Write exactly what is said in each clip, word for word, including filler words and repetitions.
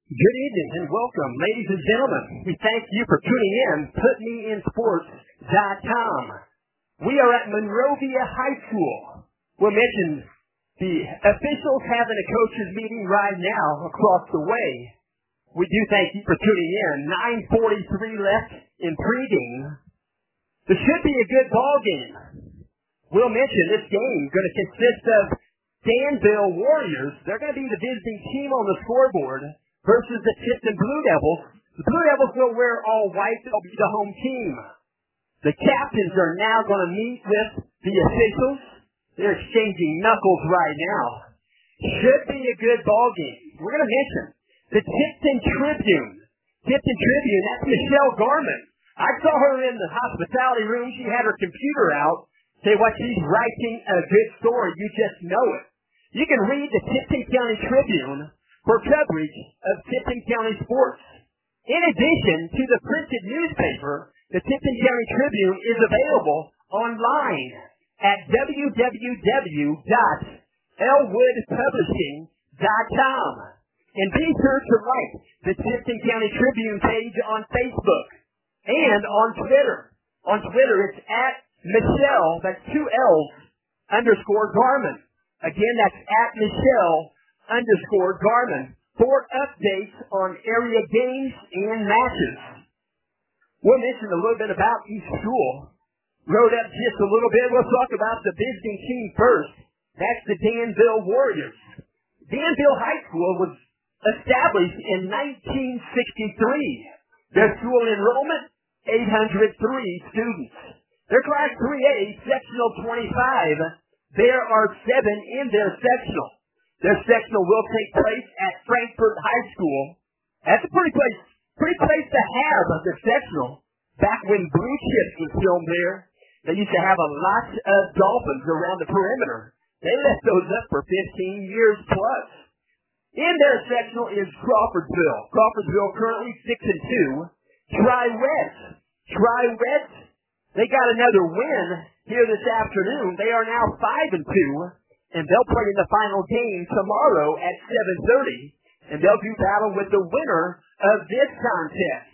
Good evening and welcome, ladies and gentlemen. We thank you for tuning in, put me in sports dot com. We are at Monrovia High School. We'll mention the officials having a coaches meeting right now across the way. We do thank you for tuning in. nine forty-three left in pregame. This should be a good ball game. We'll mention this game is going to consist of Danville Warriors. They're going to be the visiting team on the scoreboard versus the Tipton Blue Devils. The Blue Devils will wear all white. They'll be the home team. The captains are now going to meet with the officials. They're exchanging knuckles right now. Should be a good ball game. We're going to mention the Tipton Tribune. Tipton Tribune, that's Michelle Garman. I saw her in the hospitality room. She had her computer out. Say what, she's writing a good story. You just know it. You can read the Tipton County Tribune for coverage of Tipton County sports. In addition to the printed newspaper, the Tipton County Tribune is available online at w w w dot elwood publishing dot com. And be sure to like the Tipton County Tribune page on Facebook and on Twitter. On Twitter, it's at Michelle, that's two L's, underscore Garman. Again, that's at Michelle underscore Garman for updates on area games and matches. We'll mention a little bit about each school. Wrote up just a little bit. We'll talk about the visiting team first. That's the Danville Warriors. Danville High School was established in nineteen sixty-three. Their school enrollment, eight hundred three students. Their class three A, sectional twenty-five. There are seven in their sectional. Their sectional will take place at Frankfort High School. That's a pretty place, pretty place to have of the sectional. Back when Blue Chips was filmed there, they used to have a lot of dolphins around the perimeter. They left those up for fifteen years plus. In their sectional is Crawfordsville. Crawfordsville currently six and two. Tri-West. Tri-West, they got another win here this afternoon. They are now five and two. And they'll play in the final game tomorrow at seven thirty. And they'll do battle with the winner of this contest.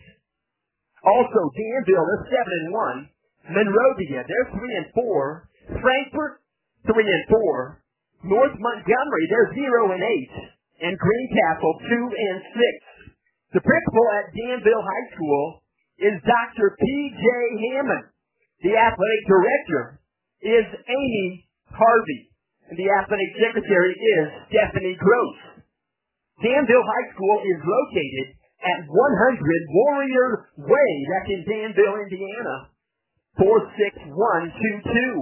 Also, Danville is seven and one. Monrovia, they're three and four. Frankfort, three and four. North Montgomery, they're zero and eight. And Greencastle, two and six. The principal at Danville High School is Doctor P J Hammond. The athletic director is Amy Harvey. And the athletic secretary is Stephanie Gross. Danville High School is located at one hundred Warrior Way. That's in Danville, Indiana. four six one two two.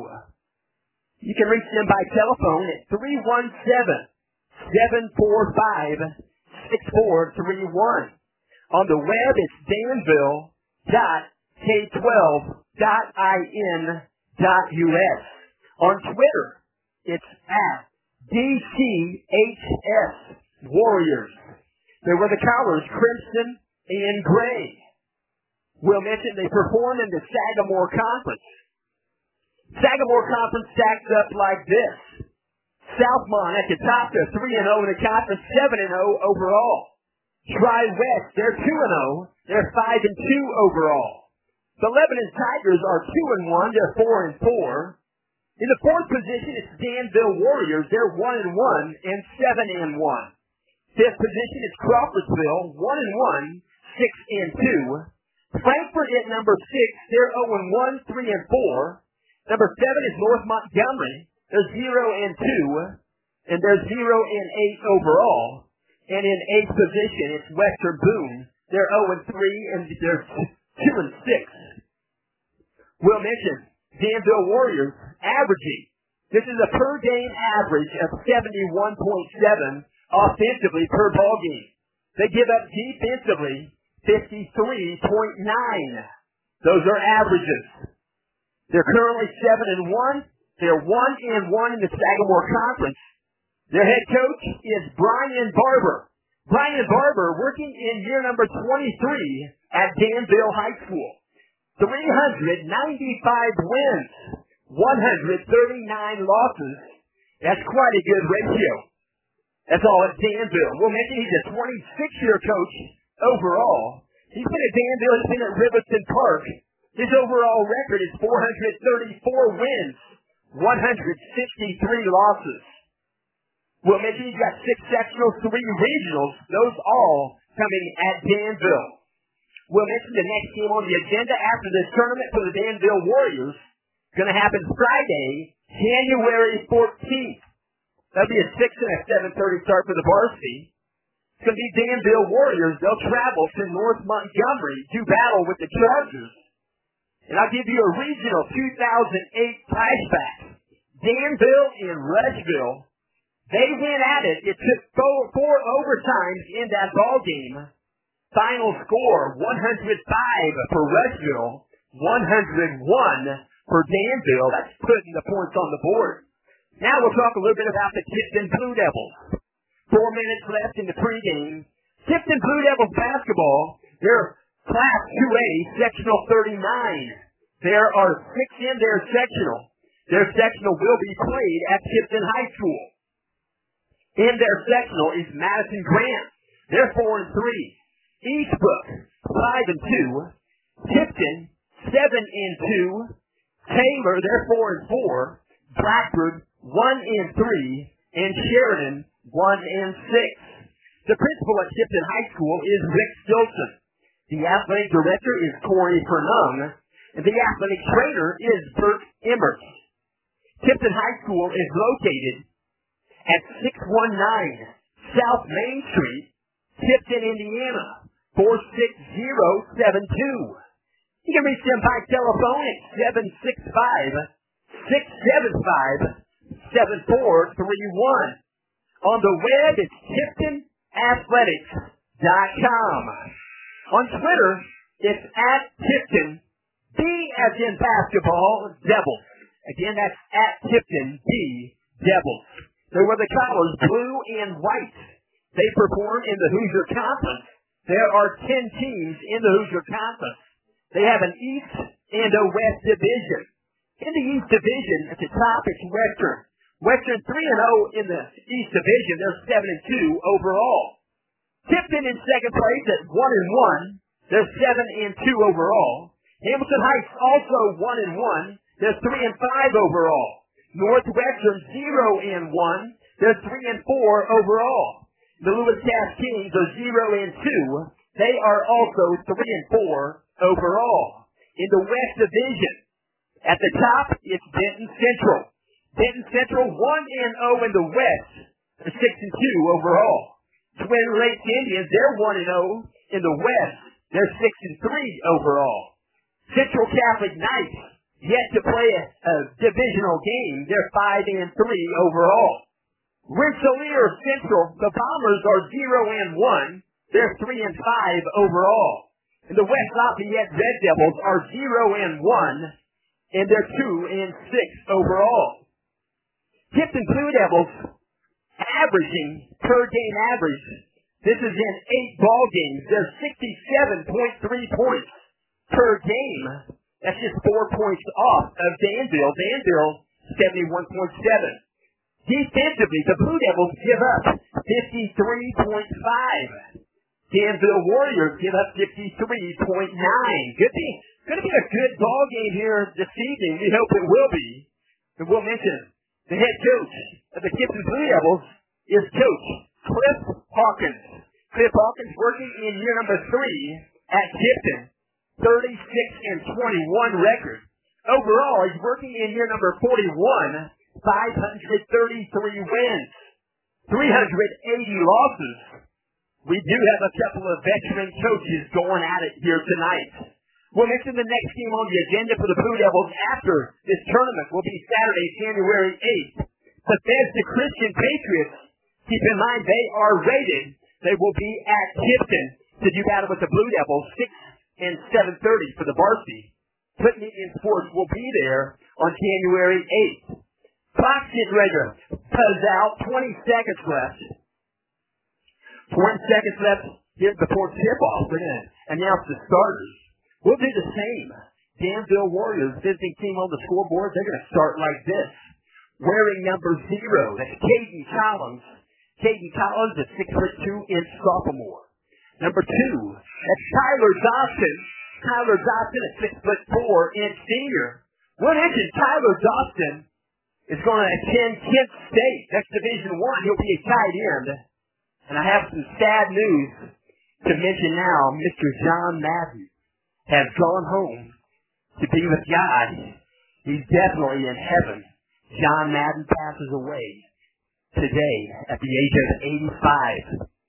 You can reach them by telephone at three one seven, seven four five, six four three one. On the web, it's danville dot k twelve dot in dot u s. On Twitter, it's at D C H S Warriors. They were the colors crimson and gray. We'll mention they perform in the Sagamore Conference. Sagamore Conference stacks up like this. Southmont at the top, they're three and oh in the conference, seven and oh overall. Tri-West, they're two and oh, they're five and two overall. The Lebanon Tigers are two and one, they're four and four. In the fourth position, it's Danville Warriors. They're one and one and seven and one. Fifth position is Crawfordsville, one and one, six and two. Frankfort at number six. They're zero and one, three and four. Number seven is North Montgomery. They're zero and two, and they're zero and eight overall. And in eighth position, it's Western Boone. They're zero and three, and they're two and six. We'll mention Danville Warriors averaging. This is a per game average of seventy-one point seven offensively per ball game. They give up defensively fifty-three point nine. Those are averages. They're currently seven and one. They're one and one in the Sagamore Conference. Their head coach is Brian Barber. Brian Barber working in year number twenty-three at Danville High School. three hundred ninety-five wins, one hundred thirty-nine losses. That's quite a good ratio. That's all at Danville. We'll mention he's a twenty-six-year coach overall. He's been at Danville. He's been at Riverton Park. His overall record is four hundred thirty-four wins, one hundred sixty-three losses. We'll mention he's got six sectionals, three regionals. Those all coming at Danville. We'll mention the next game on the agenda after this tournament for the Danville Warriors. Going to happen Friday, January fourteenth. That'll be a six and a seven thirty start for the varsity. It's going to be Danville Warriors. They'll travel to North Montgomery to battle with the Chargers. And I'll give you a regional two thousand eight flashback. Danville and Rushville, they went at it. It took four, four overtimes in that ball game. Final score, one hundred five for Rushville, one hundred one for Danville. That's putting the points on the board. Now we'll talk a little bit about the Tifton Blue Devils. Four minutes left in the pregame. Tifton Blue Devils basketball, they're Class two A, Sectional thirty-nine. There are six in their sectional. Their sectional will be played at Tifton High School. In their sectional is Madison Grant. They're four and three. Eastbrook, five and two. Tifton, seven and two. Taylor, they're four and four. Blackbird, one and three. And Sheridan, one and six. The principal at Tifton High School is Rick Stilson. The athletic director is Corey Fernung, and the athletic trainer is Bert Emmert. Tifton High School is located at six one nine South Main Street, Tifton, Indiana, four six zero seven two. You can reach them by telephone at seven six five, six seven five, seven four three one. On the web, it's tifton athletics dot com. On Twitter, it's at Tifton, B as in basketball, Devils. Again, that's at Tifton, B, Devils. They wear the colors blue and white. They perform in the Hoosier Conference. There are ten teams in the Hoosier Conference. They have an East and a West division. In the East division, at the top, it's Western. Western three and oh in the East division. They're seven and two overall. Tifton in second place at one and one. They're seven and two overall. Hamilton Heights also one and one. They're three and five overall. Northwestern zero and one. They're three and four overall. The Lewis Cass Kings are zero and two. They are also three and four overall. In the West Division, at the top, it's Denton Central. Denton Central one and oh in the West. They're six and two overall. Twin Lakes Indians, they're one and oh in the West. They're six and three overall. Central Catholic Knights, yet to play a, a divisional game. They're five and three overall. Rensselaer Central, the Bombers are zero and one. They're three and five overall. And the West Lafayette Red Devils are zero and one, and they're two and six overall. Tifton Blue Devils averaging per game average. This is in eight ball games. They're sixty-seven point three points per game. That's just four points off of Danville. Danville, seventy-one point seven. Defensively, the Blue Devils give up fifty-three point five. Danville Warriors give up fifty-three point nine. Good be, going to be a good ball game here this evening. We hope it will be. And we'll mention the head coach of the Tifton Blue Devils is Coach Cliff Hawkins. Cliff Hawkins working in year number three at Tifton. thirty-six and twenty-one record. Overall, he's working in year number forty-one. five hundred thirty-three wins. three hundred eighty losses. We do have a couple of veteran coaches going at it here tonight. We'll mention the next game on the agenda for the Blue Devils after this tournament will be Saturday, January eighth. Bethesda Christian Patriots. Keep in mind, they are rated. They will be at Tifton to do battle with the Blue Devils, six and seven thirty for the varsity. Putney in Sports will be there on January eighth. Clock getting ready to buzz out. twenty seconds left. twenty seconds left here before tip-off. We're going to announce the starters. We'll do the same. Danville Warriors, visiting team on the scoreboard, they're going to start like this. Wearing number zero, that's Caden Collins. Caden Collins, a six foot two inch sophomore. Number two, that's Tyler Dawson. Tyler Dawson, a six foot four inch senior. We'll mention Tyler Dawson is going to attend Kent State. That's Division One. He'll be a tight end. And I have some sad news to mention now. Mister John Madden has gone home to be with God. He's definitely in heaven. John Madden passes away today at the age of eighty-five.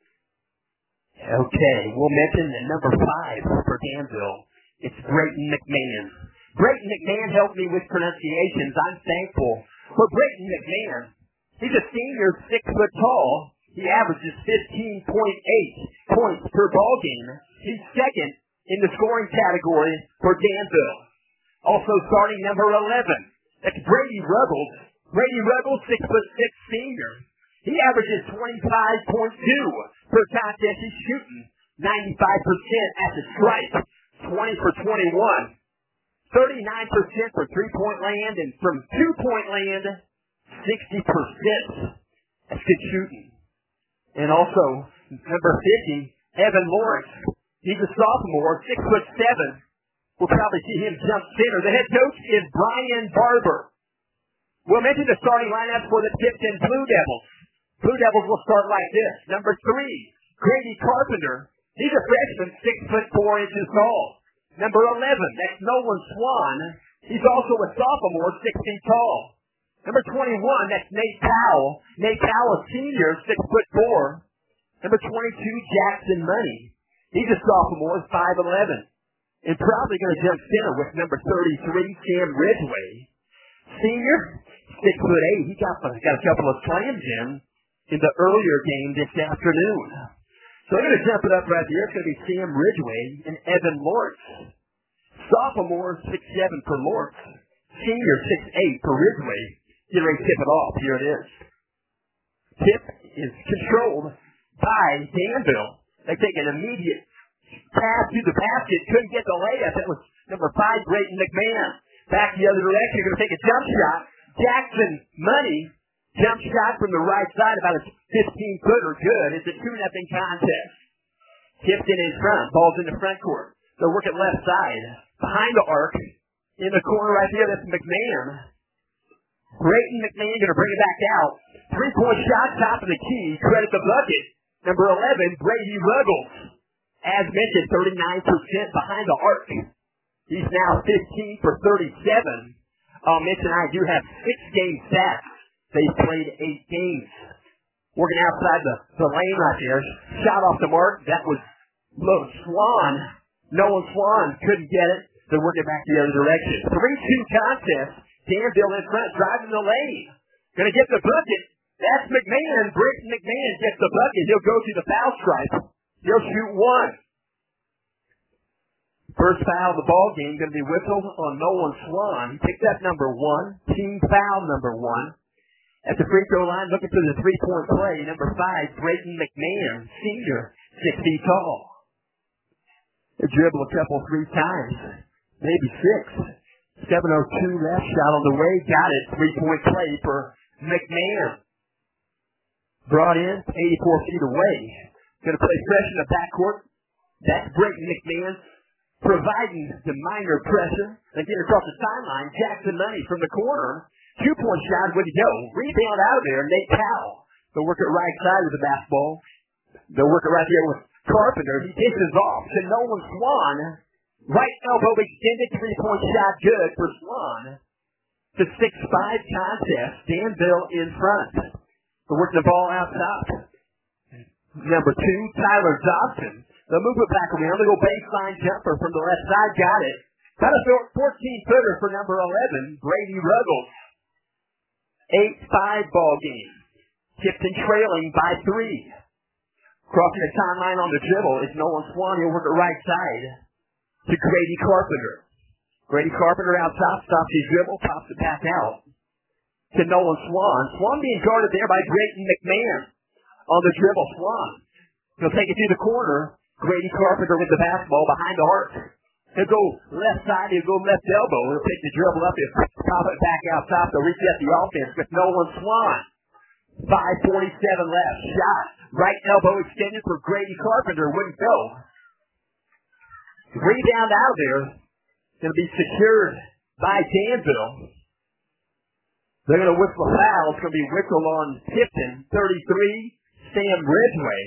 Okay, we'll mention that number five for Danville. It's Brayton McMahon. Brayton McMahon helped me with pronunciations. I'm thankful for Brayton McMahon. He's a senior, six foot tall. He averages fifteen point eight points per ball game. He's second in the scoring category for Danville. Also starting number eleven. That's Brady Ruggles. Brady Ruggles, six foot six senior. He averages twenty-five point two per contest. He's shooting ninety-five percent at the stripe. twenty for twenty-one. thirty-nine percent for three-point land, and from two-point land, sixty percent. That's good shooting. And also, number fifty, Evan Lawrence. He's a sophomore, six foot seven. We'll probably see him jump center. The head coach is Brian Barber. We'll mention the starting lineup for the Tipton Blue Devils. Blue Devils will start like this. Number three, Grady Carpenter. He's a freshman, six foot four inches tall. Number eleven, that's Nolan Swan. He's also a sophomore, six feet tall. Number twenty-one, that's Nate Powell. Nate Powell, a senior, six foot four. Number twenty-two, Jackson Money. He's a sophomore, five eleven. And probably going to jump center with number thirty-three, Sam Ridgway. Senior, six foot eight. He got, got a couple of slams in in the earlier game this afternoon. So they're going to jump it up right there. It's going to be Sam Ridgway and Evan Lawrence. Sophomore, six seven for Lawrence. Senior, six eight for Ridgway. Get ready to tip it off. Here it is. Tip is controlled by Danville. They take an immediate pass to the basket. Couldn't get the layup. That was number five, Brayton McMahon. Back the other direction. You're going to take a jump shot. Jackson Money. Jump shot from the right side, about a fifteen-footer. Good. It's a two nothing contest. Tipton in front. Ball's in the front court. They'll work at left side. Behind the arc. In the corner right there, that's McMahon. Brayton McMahon going to bring it back out. Three-point shot, top of the key. Credit the bucket. Number eleven, Brady Ruggles. As mentioned, thirty-nine percent behind the arc. He's now fifteen for thirty-seven. I'll mention I do have six game stats. They've played eight games. Working outside the, the lane right there. Shot off the mark. That was Low Swan. Nolan Swan couldn't get it. They're working back the other direction. three two contest. Danville in front, driving the lane. Going to get the bucket. That's McMahon. Brayton McMahon gets the bucket. He'll go to the foul stripe. He'll shoot one. First foul of the ball game going to be whistled on Nolan Swan. He picked up number one. Team foul number one. At the free throw line, looking for the three-point play. Number five, Brayton McMahon, senior, six feet tall. They dribble a couple, three times. Maybe six. seven oh two left, shot on the way. Got it. Three-point play for McMahon. Brought in, eighty-four feet away. Going to play fresh in the backcourt. That's Brayton McMahon providing the minor pressure. They get across the sideline. Jackson Money from the corner. Two-point shot, where'd he go? Rebound out of there, Nate Powell. They'll work it right side with the basketball. They'll work it right there with Carpenter. He dishes off to Nolan Swan. Right elbow extended, three-point shot good for Swan. The six five contest. Danville in front. They're working the ball out top. Number two, Tyler Dobson. They'll move it back around. They'll go baseline jumper from the left side. Got it. Got a fourteen-footer for number eleven, Brady Ruggles. eight five ball game. Tipton trailing by three. Crossing the timeline on the dribble is Nolan Swan. He'll work the right side to Grady Carpenter. Grady Carpenter out top, stops his dribble, pops it back out to Nolan Swan. Swan being guarded there by Brayton McMahon. On the dribble, Swan. He'll take it to the corner. Grady Carpenter with the basketball behind the arc. He'll go left side, he'll go left elbow. He'll take the dribble up, he'll pop it back out top to reset the offense with Nolan Swan. five forty-seven left. Shot. Right elbow extended for Grady Carpenter. Wouldn't go. Rebound out there. Going to be secured by Danville. They're going to whistle a foul. It's going to be whistled on Tipton. thirty-three, Sam Ridgway.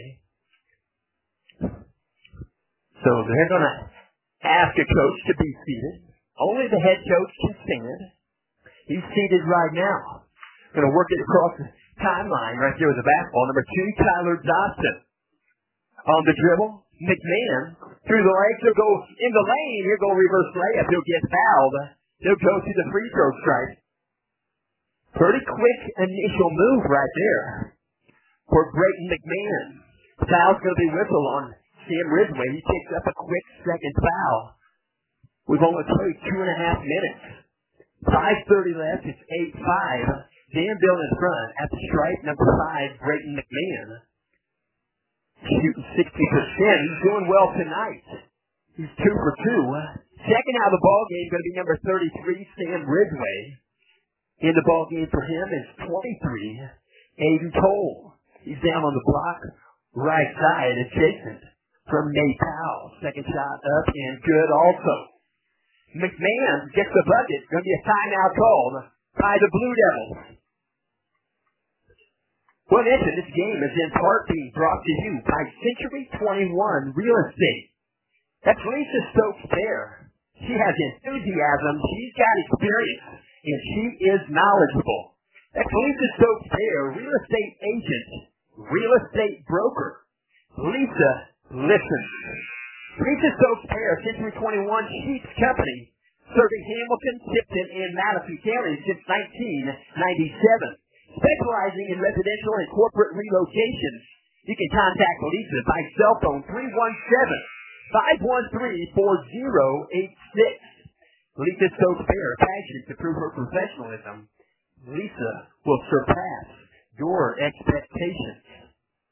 So they're going to ask a coach to be seated. Only the head coach can stand. He's seated right now. Going to work it across the timeline right there with the basketball. Number two, Tyler Dodson. On the dribble, McMahon through the legs. He'll go in the lane. He'll go reverse layup. He'll get fouled. He'll go to the free throw strike. Pretty quick initial move right there for Brayton McMahon. Foul's going to be whistled on Sam Ridgway. He picks up a quick second foul. We've only played two and a half minutes. five thirty left. It's eight five. Danville in front at the stripe. Number five, Brayton McMahon. Shooting sixty percent. He's doing well tonight. He's two for two. Second out of the ball game going to be number thirty-three, Sam Ridgway. In the ball game for him is twenty-three, Aiden Toll. He's down on the block, right side, adjacent from Nate Powell. Second shot up and good also. McMahon gets the bucket. Going to be a timeout called by the Blue Devils. Well, listen, this game is in part being brought to you by Century twenty-one Real Estate. That's Lisa Stokes there. She has enthusiasm. She's got experience. And she is knowledgeable. That's Lisa Stokes there, real estate agent, real estate broker. Lisa listens. Lisa Stokes there, Century twenty-one Sheets Company, serving Hamilton, Tipton, and Madison counties since nineteen ninety-seven. Specializing in residential and corporate relocations. You can contact Lisa by cell phone three one seven, five one three, four zero eight six. Lisa Stokes Bear, passionate to prove her professionalism. Lisa will surpass your expectations.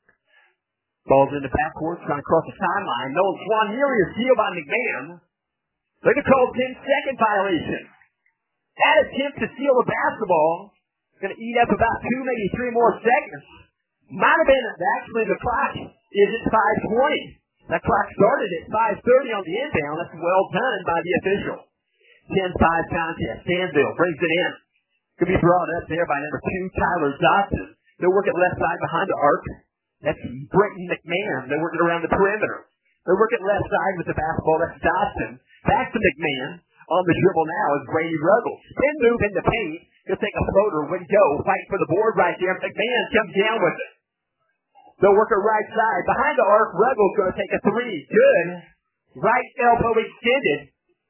Ball's in the backcourt, trying to cross the timeline. Nolan Swan nearly a steal by McMahon. Look at call ten second violation. That attempt to steal the basketball going to eat up about two, maybe three more seconds. Might have been actually the clock is at five twenty. That clock started at five thirty on the inbound. That's well done by the official. ten five contest. Danville brings it in. Could be brought up there by number two, Tyler Dodson. They'll work it left side behind the arc. That's Brayton McMahon. They're working around the perimeter. They're working left side with the basketball. That's Dodson. Back to McMahon. On the dribble now is Brady Ruggles. Spin move in the paint. He'll take a floater. Wouldn't go. Fight for the board right there. McMahon comes down with it. They'll work it right side. Behind the arc, Ruggles going to take a three. Good. Right elbow extended.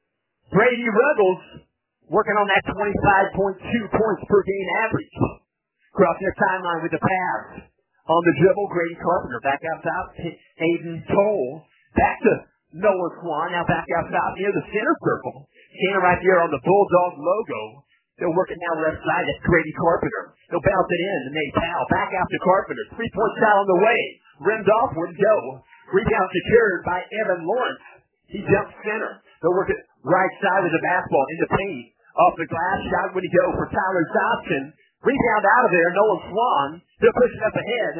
Brady Ruggles working on that twenty-five point two points per game average. Crossing the timeline with the pass. On the dribble, Grady Carpenter. Back out top, Aiden Toll. Back to Noah Swan. Now back out top near the center circle. Standing right there on the Bulldog logo. They'll work it now left side. That's Grady Carpenter. They'll bounce it in to Nate Powell. Back out to Carpenter. Three-point shot on the way. Rimmed off, wouldn't go. Rebound secured by Evan Lawrence. He jumps center. They'll work it right side of the basketball in the paint. Off the glass, shot when he go for Tyler Dodson. Rebound out of there, Nolan Swan. They'll push it up ahead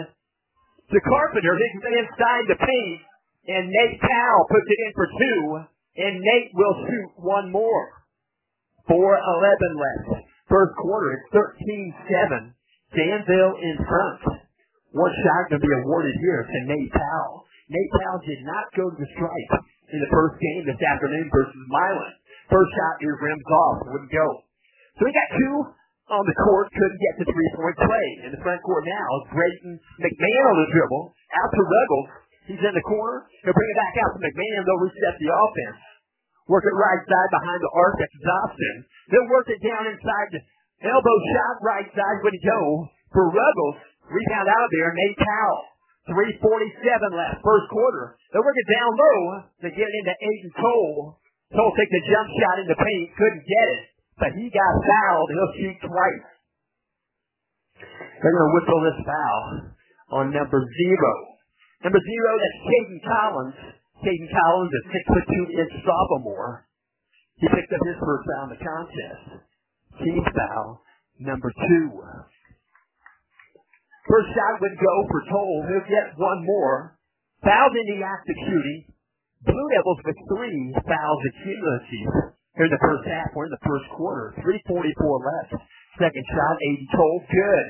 to Carpenter. He can inside the paint, and Nate Powell puts it in for two, and Nate will shoot one more. four eleven left. First quarter, it's thirteen seven. Danville in front. One shot going to be awarded here to Nate Powell. Nate Powell did not go to the stripe in the first game this afternoon versus Milan. First shot is rims off, wouldn't go. So we got two on the court, couldn't get to three-point play. In the front court now is Brayton McMahon on the dribble, out to Ruggles. He's in the corner. He'll bring it back out to McMahon. They'll reset the offense. Work it right side behind the arc. That's Dobson. They'll work it down inside the elbow shot right side. Wouldn't go for Ruggles. Rebound out there, Nate Powell. three forty-seven left, first quarter. They'll work it down low to get it into Aiden Toll. Toll takes a jump shot in the paint, couldn't get it, but he got fouled. He'll shoot twice. They're going to whistle this foul on number zero. Number zero, that's Caden Collins. Caden Collins, a six foot two inch sophomore. He picked up his first foul in the contest. Team foul, number two. First shot would go for Toll. He'll get one more. Fouled in the act of shooting. Blue Devils with three fouls accumulative here in the first half. We're in the first quarter. three forty-four left. Second shot, eighty Toll. Good.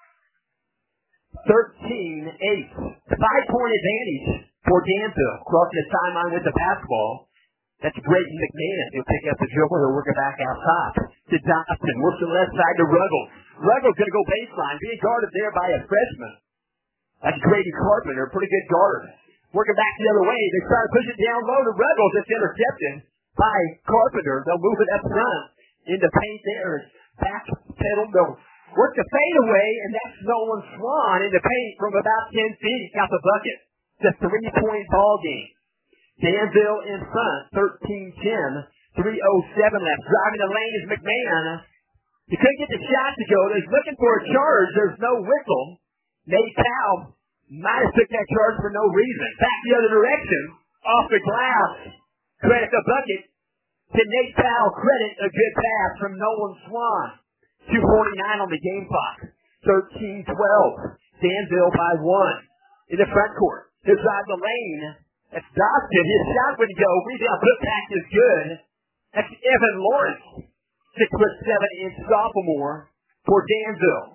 thirteen eight. Five-point advantage for Danville. Crossing the timeline with the basketball. That's Brayton McMahon. He'll pick up the dribble. He'll work it back out top to Dawson. Works the left side to Ruggles. Ruggles going to go baseline. Being guarded there by a freshman. That's Grady Carpenter. Pretty good guard. Working back the other way. They try to push it down low to Ruggles. It's intercepted by Carpenter. They'll move it up front in the paint there. Back pedal. They'll work the fade away, and that's Nolan Swan in the paint from about ten feet. Got the bucket. It's a three-point ball game. Danville in front, thirteen ten, three oh seven left. Driving the lane is McMahon. He couldn't get the shot to go. He's looking for a charge. There's no whistle. Nate Powell might have took that charge for no reason. Back the other direction, off the glass. Credit the bucket to Nate Powell. Credit a good pass from Nolan Swan. two forty-nine on the game clock. thirteen twelve. Danville by one. In the front court. He'll drive the lane. That's Dawson. His shot would go. Rebound put back is good. That's Evan Lawrence. Six foot seven inch sophomore for Danville.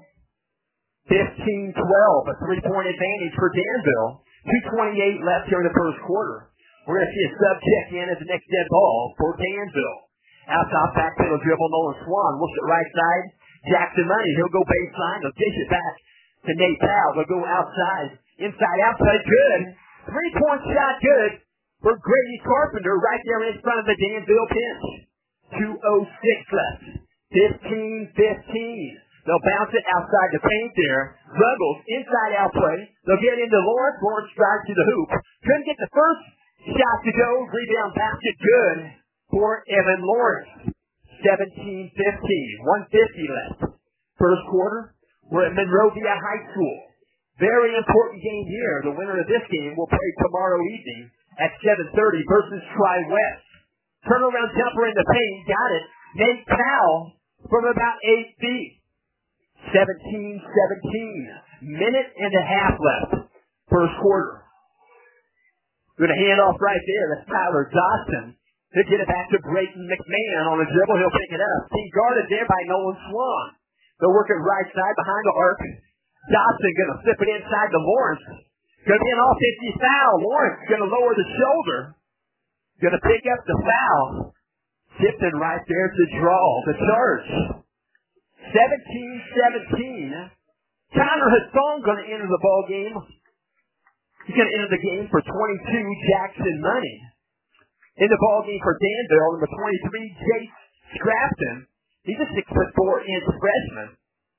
fifteen twelve. A three-point advantage for Danville. two twenty-eight left here in the first quarter. We're going to see a sub check in as the next dead ball for Danville. Out top, back middle dribble, Nolan Swan. Looks at right side. Jackson Money. He'll go baseline. They'll dish it back to Nate Powell. They'll go outside. Inside, outside, good. Three-point shot, good for Grady Carpenter right there in front of the Danville bench. two oh six left. fifteen fifteen. They'll bounce it outside the paint there. Ruggles, inside out play. They'll get into Lawrence. Lawrence drives to the hoop. Couldn't get the first shot to go. Rebound basket, good for Evan Lawrence. seventeen fifteen. one fifty left. First quarter, we're at Monrovia High School. Very important game here. The winner of this game will play tomorrow evening at seven thirty versus Tri-West. Turnaround jumper in the paint. Got it. Nate Powell from about eight feet. seventeen seventeen. Minute and a half left. First quarter. Going to hand off right there. That's Tyler Dawson. He'll get it back to Brayton McMahon on the dribble. He'll pick it up. Being guarded there by Nolan Swan. They'll work it right side behind the arc. Dawson going to flip it inside to Lawrence. Going to be an offensive foul. Lawrence going to lower the shoulder. Going to pick up the foul. Tipton right there to draw the charge. seventeen seventeen. Connor Hassan going to enter the ball game. He's going to enter the game for twenty-two. Jackson Money. In the ball game for Danville, number twenty-three, Jace Scrafton. He's a six foot four inch freshman.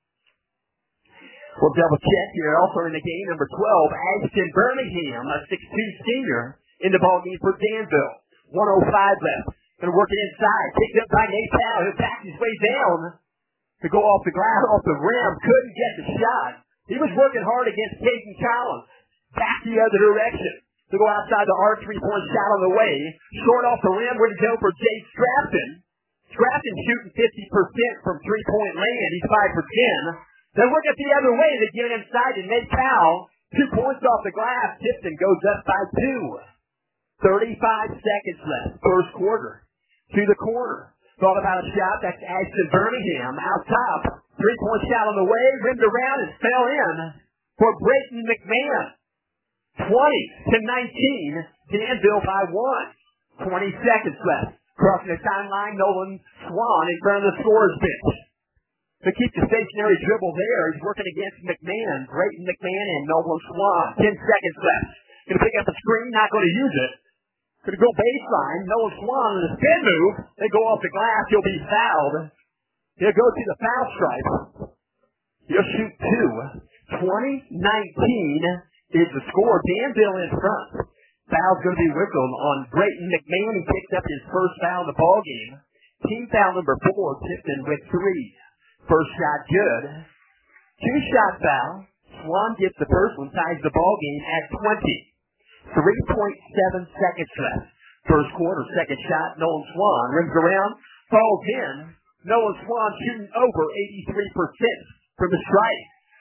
We'll double check here. Also in the game, number twelve, Ashton Birmingham, a six two senior, in the ball game for Danville. one oh five left. Going to work it inside. Picked up by Nate Powell. He'll back his way down to go off the glass, off the rim. Couldn't get the shot. He was working hard against Caden Collins. Back the other direction. To go outside the arc, three-point shot on the way. Short off the rim, wouldn't go for Jay Scrafton. Scrafton shooting fifty percent from three-point land. He's five for ten. Then work it the other way. They get it inside to Nate Powell. Two points off the glass. Tipton goes up by two. thirty-five seconds left. First quarter. To the corner. Thought about a shot. That's Ashton Birmingham out top. Three-point shot on the way. Rimmed around and fell in for Brayton McMahon. twenty to nineteen. Danville by one. twenty seconds left. Crossing the timeline, Nolan Swan in front of the scorer's bench. To keep the stationary dribble there, he's working against McMahon. Brayton McMahon and Nolan Swan. Ten seconds left. Going to pick up the screen, not going to use it. Going to go baseline. Nolan Swan in a spin move. They go off the glass. He'll be fouled. He'll go to the foul stripe. He'll shoot two. twenty nineteen is the score. Danville in front. Foul's going to be whistled on Brayton McMahon. He picked up his first foul in the ball game. Team foul number four, Tipton with three. First shot good. Two shot foul. Swan gets the first one, ties the ball game at twenty. three point seven seconds left. First quarter, second shot. Nolan Swan rims around, falls in. Nolan Swan shooting over eighty-three percent from the strike.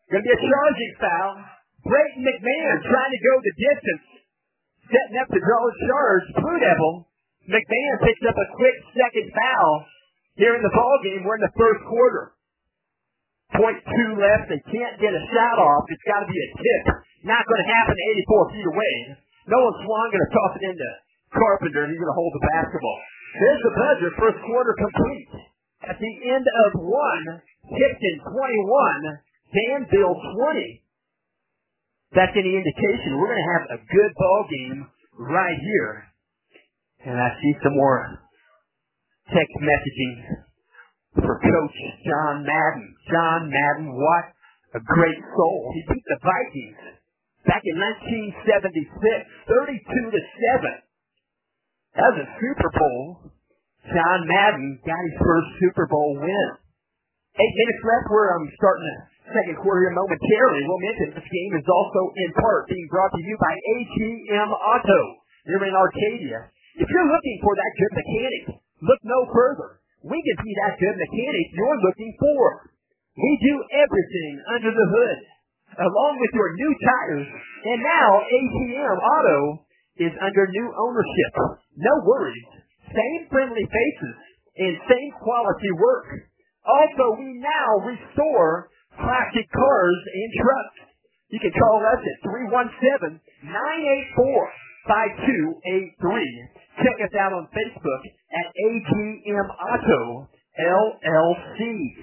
Going to be a charging foul. Brayton McMahon trying to go the distance. Setting up to draw a charge. Blue Devil. McMahon picks up a quick second foul here in the ball game. We're in the first quarter. Point two left. They can't get a shot off. It's got to be a tip. Not going to happen eighty-four feet away. Nolan Swan going to toss it into Carpenter, and he's going to hold the basketball. There's the buzzer. First quarter complete. At the end of one, Tipton twenty-one, Danville twenty. That's any indication we're going to have a good ball game right here. And I see some more text messaging for Coach John Madden. John Madden, what a great soul. He beat the Vikings back in nineteen seventy-six, thirty-two to seven. That was a Super Bowl. John Madden got his first Super Bowl win. Eight minutes left. We're um, starting the second quarter here momentarily. We'll mention this game is also in part being brought to you by A T M Auto. You're in Arcadia. If you're looking for that good mechanic, look no further. We can be that good mechanic you're looking for. We do everything under the hood, along with your new tires. And now A T M Auto is under new ownership. No worries. Same friendly faces and same quality work. Also, we now restore classic cars and trucks. You can call us at three one seven, nine eight four, five two eight three. Check us out on Facebook at A T M Auto L L C.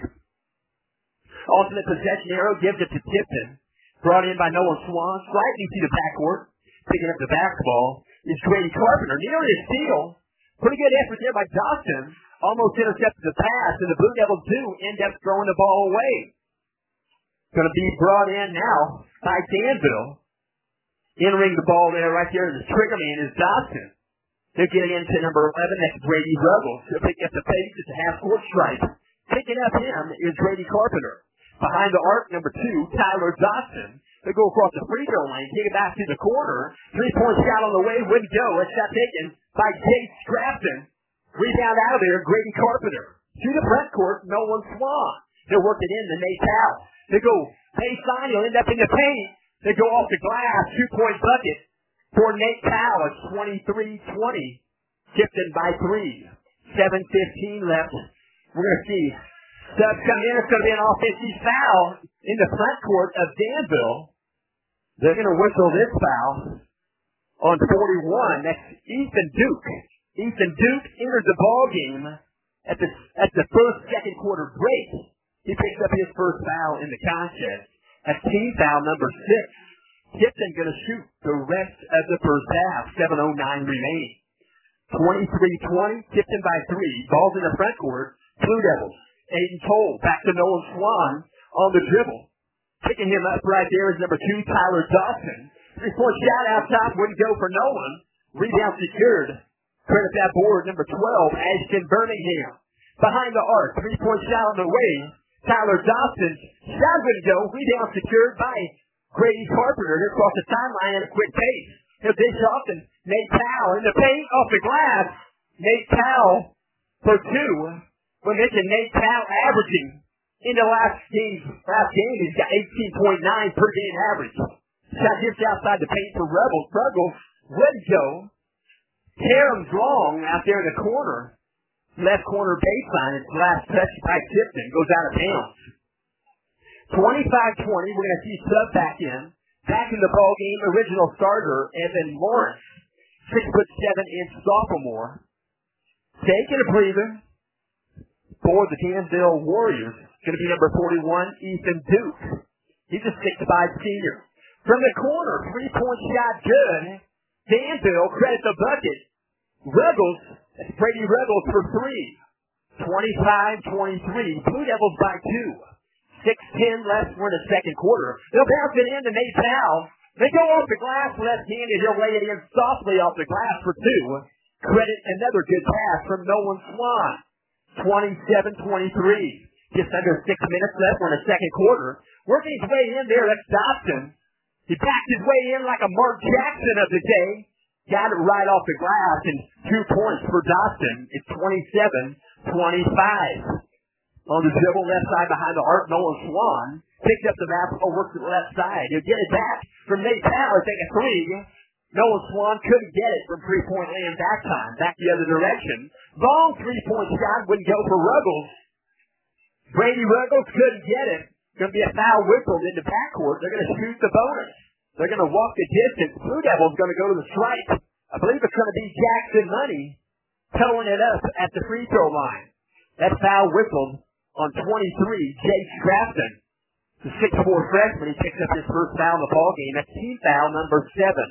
Alternate possession arrow gives it to Tipton. Brought in by Nolan Swan. Slightly to the backcourt. Picking up the basketball is Grady Carpenter. Nearly a steal. Pretty good effort there by Dawson. Almost intercepted the pass, and the Blue Devils do end up throwing the ball away. Going to be brought in now by Danville. Entering the ball there right there, the trigger man is Dawson. They're getting into number eleven, that's Brady Ruggles. He'll pick up the pace at the half-court stripe. Picking up him is Grady Carpenter. Behind the arc, number two, Tyler Dawson. They go across the free throw lane, take it back to the corner. Three-point shot on the way, wouldn't go. A shot taken by Chase Scrafton. Rebound out of there, Grady Carpenter. To the front court, Nolan Swan. They're working in the Nate Powell. They go baseline, he'll end up in the paint. They go off the glass, two-point bucket for Nate Powell. It's twenty-three twenty. Tipton by three. seven fifteen left. We're going to see subs come in. It's going to be an offensive foul in the front court of Danville. They're going to whistle this foul on forty-one. That's Ethan Duke. Ethan Duke entered the ball game at the at the first second quarter break. He picks up his first foul in the contest. That's team foul number six. Tipton going to shoot the rest of the first half. seven oh nine remaining. twenty-three twenty. Tipton by three. Ball's in the front court. Blue Devils. Aiden Toll back to Nolan Swan on the dribble. Picking him up right there is number two, Tyler Dawson. Three-point shot out top, wouldn't go for Nolan. Rebound secured. Credit that board, number twelve, Ashton Birmingham. Behind the arc, three-point shot on the way. Tyler Dawson, shot wouldn't go. Rebound secured by Grady Carpenter. Here across the timeline at a quick pace. He'll dish off and Nate Powell in the paint off the glass. Nate Powell for two. We mentioned Nate Powell averaging in the last game. Last game, he's got eighteen point nine per game average. Shot just outside the paint for Rebels. Ruggles wouldn't go. Karam's long out there in the corner. Left corner baseline. It's last touch by Tipton. Goes out of bounds. twenty-five twenty. We're going to see sub back in. Back in the ball game, original starter, Evan Lawrence. Six foot seven inch sophomore. Taking a breather for the Danville Warriors. Going to be number forty-one, Ethan Duke. He's a six five senior. From the corner, three-point shot good. Danville credit the bucket. Ruggles, that's Brady Ruggles for three. twenty-five twenty-three. Blue Devils by two. six ten left. We're in the second quarter. They'll bounce it in to Nate Powell. They go off the glass left-handed. He'll lay it in softly off the glass for two. Credit another good pass from Nolan Swan. twenty-seven twenty-three. Just under six minutes left. We're in the second quarter. Working his way in there, that's Dawson. He backed his way in like a Mark Jackson of the day. Got it right off the glass, and two points for Dawson. It's twenty-seven twenty-five. On the dribble, left side behind the arc, Nolan Swan picked up the basketball, worked to the left side. He'll get it back from Nate Powell, take a three. Nolan Swan couldn't get it from three-point land that time. Back the other direction. Long three-point shot wouldn't go for Ruggles. Brady Ruggles couldn't get it. Going to be a foul whistled in the backcourt. They're going to shoot the bonus. They're going to walk the distance. Blue Devils going to go to the strike. I believe it's going to be Jackson Money towing it up at the free throw line. That foul whistled on twenty-three, Jake Grafton. The six foot four freshman. He picks up his first foul in the ballgame. That's team foul number seven.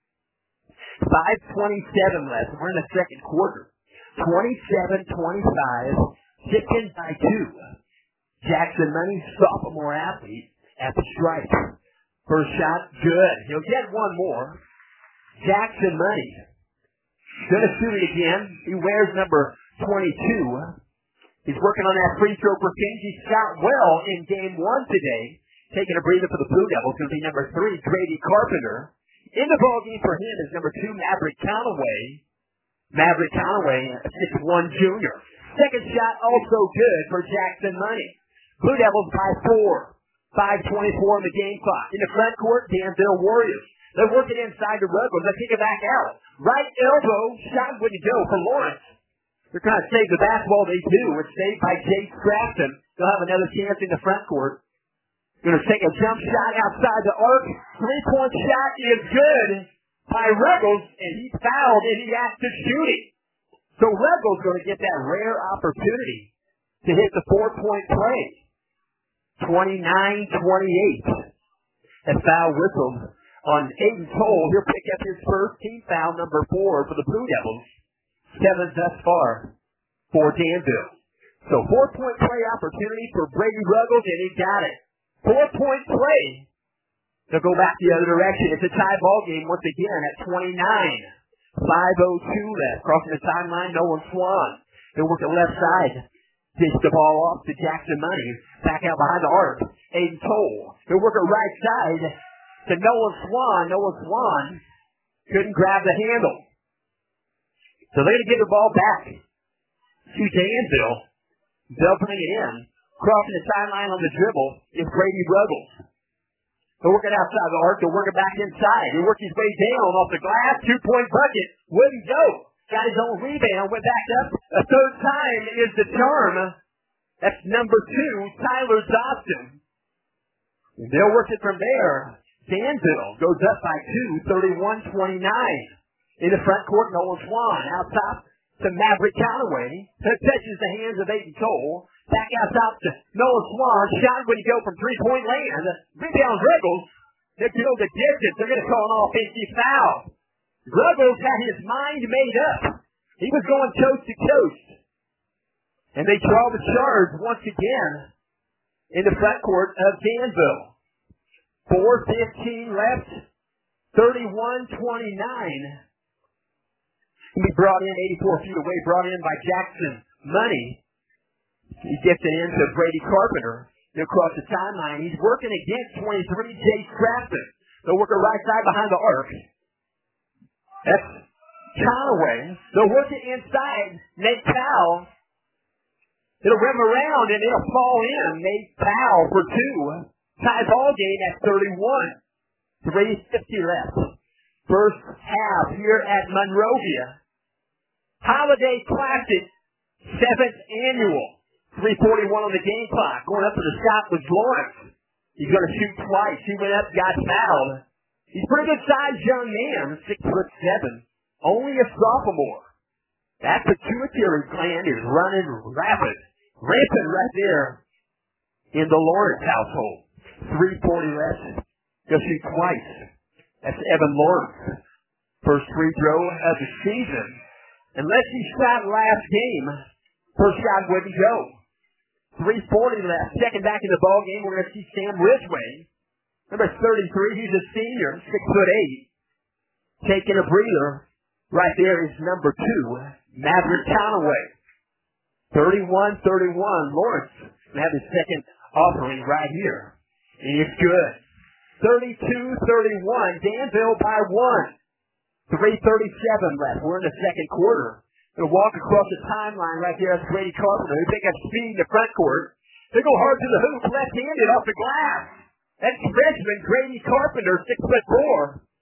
five twenty-seven left. We're in the second quarter. twenty-seven twenty-five. Chicken by two. Jackson Money, sophomore athlete at the strike. First shot, good. He'll get one more. Jackson Money. Gonna shoot it again. He wears number twenty-two. He's working on that free throw percentage. He shot well in game one today. Taking a breather for the Blue Devils. Going to be number three, Grady Carpenter. In the ballgame for him is number two, Maverick Conaway. Maverick Conaway, a six one junior. Second shot also good for Jackson Money. Blue Devils by four. five twenty-four in the game clock. In the front court, Danville Warriors. They're working inside the Ruggles. They kick it back out. Right elbow, shot wouldn't go for Lawrence. They're trying to save the basketball. They do. It's saved by Jake Grafton. They'll have another chance in the front court. Going to take a jump shot outside the arc. Three-point shot is good by Ruggles, and he's fouled, and he has to shoot it. So Ruggles going to get that rare opportunity to hit the four-point play. twenty-nine twenty-eight. And foul whistled on Aiden Toll. He'll pick up his first team foul, number four, for the Blue Devils. Seven thus far for Danville. So four-point play opportunity for Brady Ruggles, and he got it. Four-point play. They'll go back the other direction. It's a tie ball game once again at twenty-nine. five oh two left. Crossing the timeline, Nolan Swan. He'll work the left side. Dish the ball off to Jackson Money. Back out behind the arc. Aiden Toll. He'll work the right side to Nolan Swan. Nolan Swan couldn't grab the handle. So they're going to give the ball back to Danville. They'll bring it in. Crossing the sideline on the dribble is Brady Ruggles. They'll work it outside the arc. They'll work it back inside. He'll work his way down off the glass. Two-point bucket. Wouldn't go. Got his own rebound. Went back up. A third time is the charm. That's number two, Tyler Dawson. They'll work it from there. Danville goes up by two, thirty-one twenty-nine. In the front court, Nolan Swan. Out top to Maverick Conaway. That touches the hands of Aiden Toll. Back out top to Nolan Swan. Shot when he go from three-point land. Rebound Ruggles. They go the distance. They're going to call an offensive foul. Ruggles had his mind made up. He was going coast to coast. And they draw the charge once again in the front court of Danville. four fifteen left. thirty-one twenty-nine. He brought in eighty-four feet away, brought in by Jackson Money. He gets it in to Brady Carpenter. They'll cross the timeline. He's working against twenty-three, Jake Grafton. They'll work the right side behind the arc. That's Conaway. They'll work it inside. Nate Powell. It'll rim around and it'll fall in. Nate Powell for two. Tie ball game at thirty-one. three fifty left. First half here at Monrovia. Holiday Classic, seventh annual. three forty-one on the game clock. Going up for the shot was Lawrence. He's going to shoot twice. He went up, got fouled. He's a pretty good sized young man, six foot seven. Only a sophomore. That pituitary gland is running rapid. Rampant right there in the Lawrence household. three forty left. He'll shoot twice. That's Evan Lawrence. First free throw of the season. Unless he shot last game, first shot wouldn't go. three forty left. Second back in the ball game, we're going to see Sam Ridgway. Number thirty-three, he's a senior, six foot eight. Taking a breather. Right there is number two, Maverick Conaway. thirty-one thirty-one. Lawrence will have his second offering right here. And it's good. thirty-two thirty-one. Danville by one. three thirty-seven left. We're in the second quarter. They'll walk across the timeline right there. That's Grady Carpenter. They pick up speed in the front court. They go hard to the hoop, left-handed off the glass. That's freshman Grady Carpenter, six foot four,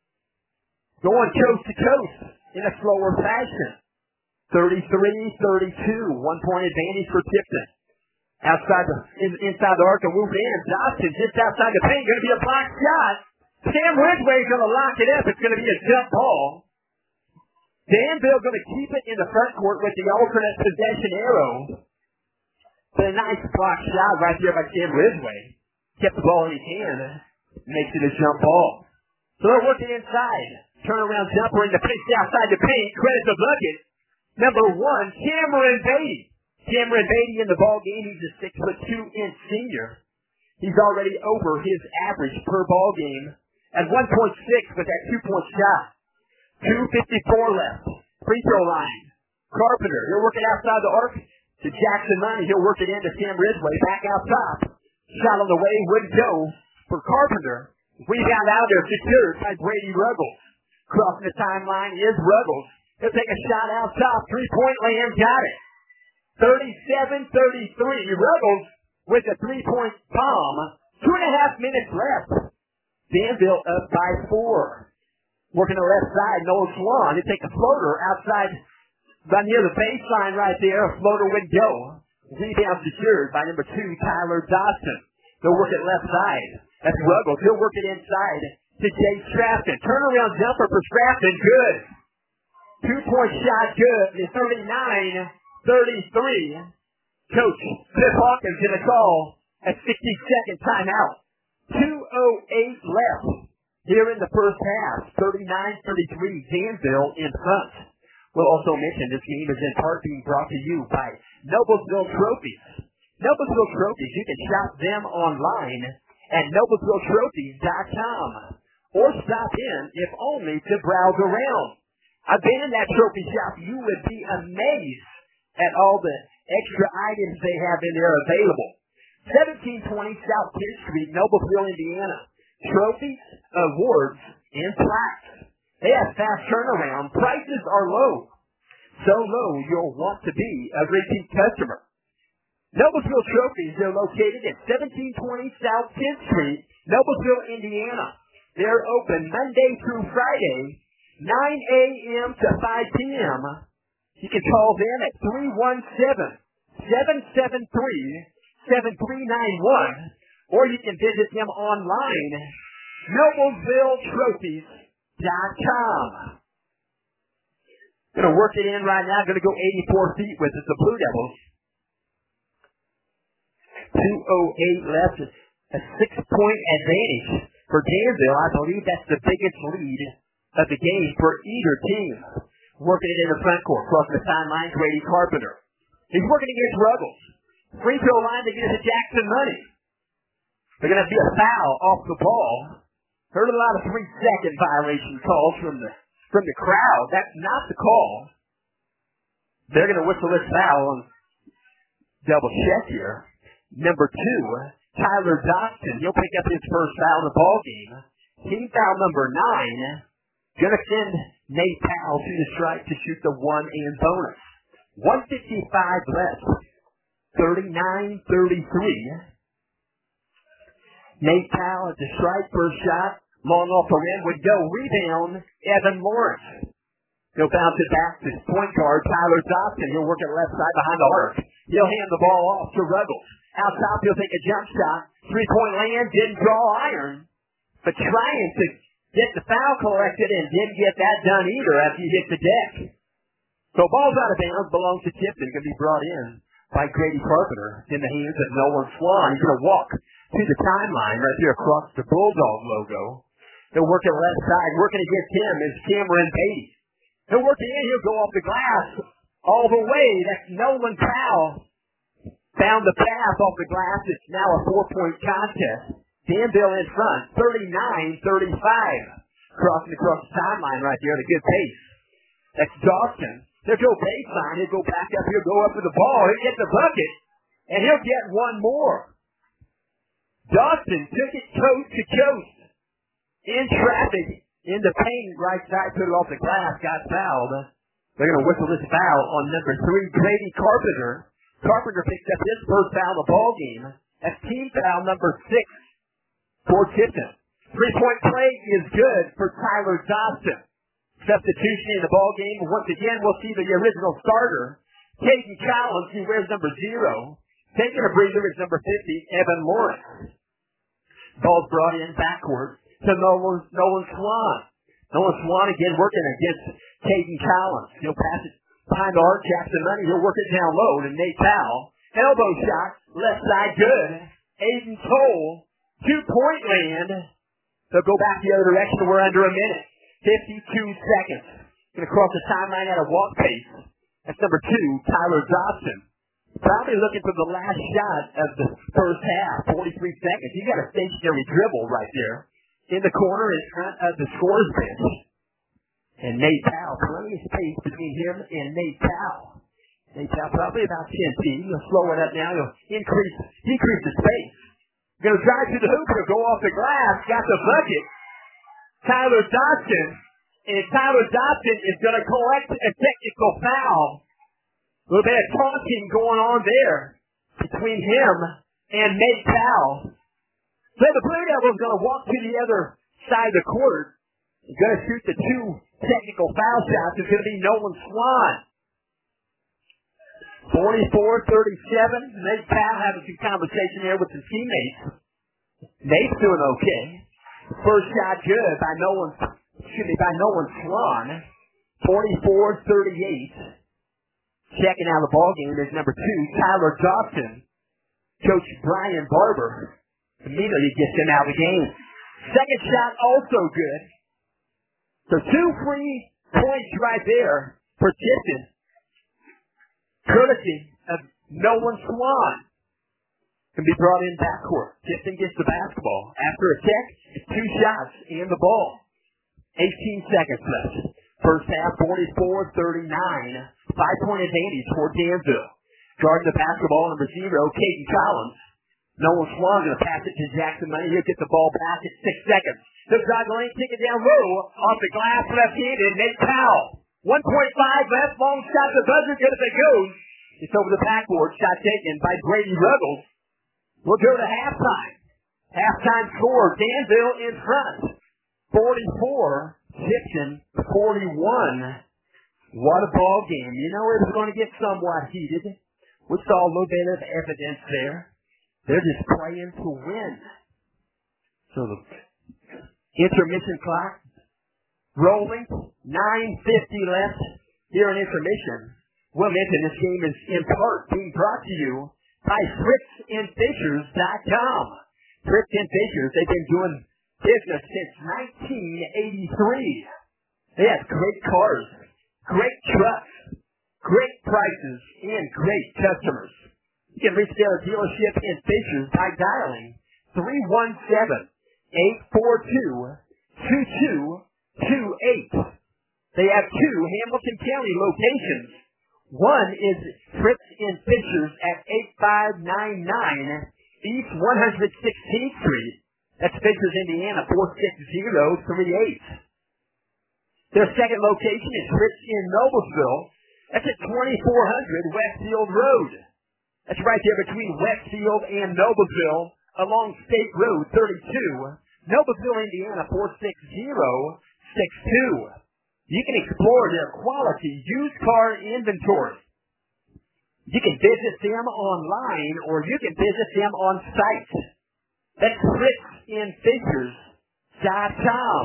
going coast to coast in a slower fashion. thirty-three thirty-two, one-point advantage for Tipton. Outside the, in, inside the arc and move in. Dawson just outside the paint. Going to be a block shot. Sam Ridgway's going to lock it up. It's going to be a jump ball. Danville going to keep it in the front court with the alternate possession arrow. But a nice block shot right there by Sam Ridgway. Kept the ball in his hand. Makes it a jump ball. So they're working inside. Turnaround jumper in the paint outside the paint. Credit the bucket. Number one, Cameron Beatty. Cameron Beatty in the ball game. He's a six foot two inch senior. He's already over his average per ball game at one point six with that two point shot. two fifty-four left. Free throw line. Carpenter. He'll work it outside the arc to Jackson Money. He'll work it into Sam Ridgway. Back out top. Shot on the way. Wouldn't go for Carpenter. Rebound out there. Secured by Brady Ruggles. Crossing the timeline is Ruggles. He'll take a shot out top. Three-point land. Got it. thirty-seven thirty-three. Ruggles with a three-point bomb. Two and a half minutes left. Danville up by four. Working the left side. Noah Swan. He'll take a floater outside right near the baseline right there. A floater would go. Rebound secured by number two, Tyler Dawson. They'll work it left side. That's Ruggles. He'll work it inside to Jay Strafton. Turnaround jumper for Strafton. Good. Two-point shot good. thirty-nine thirty-three. Coach Cliff Hawkins going to call a sixty-second timeout. two oh eight left here in the first half. thirty-nine thirty-three. Danville in front. We'll also mention this game is in part being brought to you by Noblesville Trophies. Noblesville Trophies, you can shop them online at noblesville trophies dot com or stop in, if only to browse around. I've been in that trophy shop. You would be amazed at all the extra items they have in there available. seventeen twenty South tenth Street, Noblesville, Indiana. Trophies, awards, and plaques. They have fast turnaround. Prices are low. So low, you'll want to be a repeat customer. Noblesville Trophies, they're located at seventeen twenty South tenth Street, Noblesville, Indiana. They're open Monday through Friday, nine a.m. to five p.m. You can call them at three one seven, seven seven three, seven three nine one, or you can visit them online, noblesville trophies dot com. Going to work it in right now. Going to go eighty-four feet with it, the Blue Devils. two oh eight left. A six-point advantage for Danville. I believe that's the biggest lead of the game for either team. Working it in the front court. Crossing the timeline, Grady Carpenter. He's working against Ruggles. Free throw line to get it to Jackson Money. They're going to be a foul off the ball. Heard a lot of three-second violation calls from the from the crowd. That's not the call. They're going to whistle this foul and double check here. Number two, Tyler Dodson. He'll pick up his first foul in the ball game. Team foul number nine. Going to send Nate Powell to the strike to shoot the one and bonus. one fifty-five left. thirty-nine thirty-three. Nate Powell at the strike, first shot. Long off the rim would go. Rebound, Evan Lawrence. He'll bounce it back to point guard Tyler Dodson. He'll work it left side behind the arc. He'll hand the ball off to Ruggles. Out top, he'll take a jump shot. Three-point land, didn't draw iron. But trying to get the foul collected and didn't get that done either after he hit the deck. So ball's out of bounds, belongs to Tipton. Going to be brought in by Grady Carpenter in the hands of Nolan Swan. He's going to walk to the timeline right there across the Bulldog logo. He'll work it left side. Working against him is Cameron Beatty. He'll work it in. He'll go off the glass all the way. That's Nolan Powell. Found the pass off the glass. It's now a four-point contest. Danville in front, thirty-nine thirty-five. Crossing across the timeline right there at a good pace. That's Dawson. He'll go baseline. He'll go back up. He'll go up with the ball. He'll get the bucket. And he'll get one more. Dawson took it coast to coast. In traffic. In the paint, right side, put it off the glass. Got fouled. They're going to whistle this foul on number three, Grady Carpenter. Carpenter picks up his first foul of the ball game. That's team foul number six for Tipton. Three-point play is good for Tyler Dobson. Substitution in the ball game. Once again, we'll see the original starter, Caden Collins, who wears number zero. Taking a breather is number fifty, Evan Lawrence. Ball's brought in backcourt to Nolan, Nolan Swan. Nolan Swan again working against Caden Collins. He'll pass it behind to Art Jackson Money. He'll work it down low to Nate Powell. Elbow shot, left side good. Aiden Cole, two-point land. They'll go back the other direction. We're under a minute. fifty-two seconds. Going to cross the timeline at a walk pace. That's number two, Tyler Dobson. Probably looking for the last shot of the first half, forty-three seconds. He got a stationary dribble right there in the corner in front of the scorer's bench. And Nate Powell, plenty of space between him and Nate Powell. Nate Powell probably about ten feet. He'll slow it up now. He'll increase, decrease the space. Going to drive to the hoop. He'll go off the glass. Got the bucket. Tyler Dobson. And Tyler Dobson is going to collect a technical foul. A little bit of taunting going on there between him and Nate Powell. So the Blue Devils going to walk to the other side of the court. He's going to shoot the two technical foul shots. It's going to be Nolan Swan. forty-four thirty-seven. Nate Powell having some conversation there with his teammates. Nate's doing okay. First shot good by Nolan, excuse me, by Nolan Swan. forty-four thirty-eight. Checking out the ball game is number two, Tyler Dobson. Coach Brian Barber immediately gets him out of the game. Second shot also good. So two free points right there for Tipton. Courtesy of Nolan Swan. Can be brought in backcourt. Tipton gets the basketball. After a check, it's two shots and the ball. eighteen seconds left. First half, forty-four thirty-nine. Five-point advantage for Danville. Guarding the basketball, number zero, Caden Collins. Nolan Swan going to pass it to Jackson Money. He'll get the ball back at six seconds. The driving lane, kick it down low. Off the glass, left-handed, Nate Powell. one point five left, long shot to the buzzer, good if it goes. It's over the backboard, shot taken by Brady Ruggles. We'll go to halftime. Halftime score, Danville in front. forty-four, Tipton, forty-one. What a ball game. You know it was going to get somewhat heated. We saw a little bit of evidence there. They're just playing to win. So the intermission clock rolling. nine fifty left here in intermission. We'll mention this game is in part being brought to you by Fritz and Fishers dot com. Fritz and Fishers, they've been doing business since nineteen eighty-three. They have great cars, great trucks, great prices, and great customers. You can reach their dealership in Fishers by dialing three one seven, eight four two, two two two eight. They have two Hamilton County locations. One is Fritz and Fishers at eighty-five ninety-nine East one hundred sixteenth Street. That's Fishers, Indiana, four six zero three eight. Their second location is Fritz in Noblesville. That's at twenty-four hundred Westfield Road. That's right there between Westfield and Noblesville along State Road thirty-two. Noblesville, Indiana, four six zero six two. You can explore their quality used car inventory. You can visit them online or you can visit them on site. That's Fritz and Fishers dot com.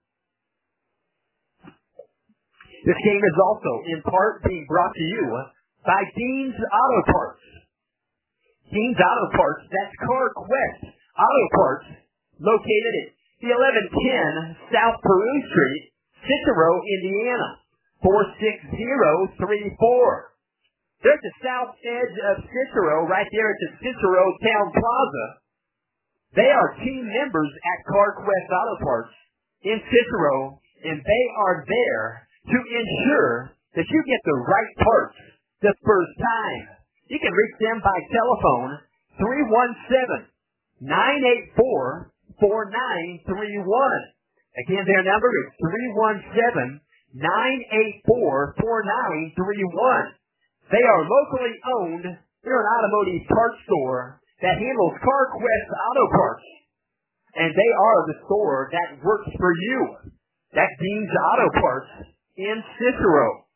This game is also in part being brought to you by Dean's Auto Parts. Dean's Auto Parts, that's CarQuest Auto Parts, located at the eleven ten South Peru Street, Cicero, Indiana, four six zero three four. They're at the south edge of Cicero, right there at the Cicero Town Plaza. They are team members at CarQuest Auto Parts in Cicero, and they are there to ensure that you get the right parts the first time. You can reach them by telephone three one seven, nine eight four, four nine three one. Again, their number is three one seven, nine eight four, four nine three one. They are locally owned. They're an automotive parts store that handles CarQuest Auto Parts. And they are the store that works for you. That's Dean's Auto Parts in Cicero.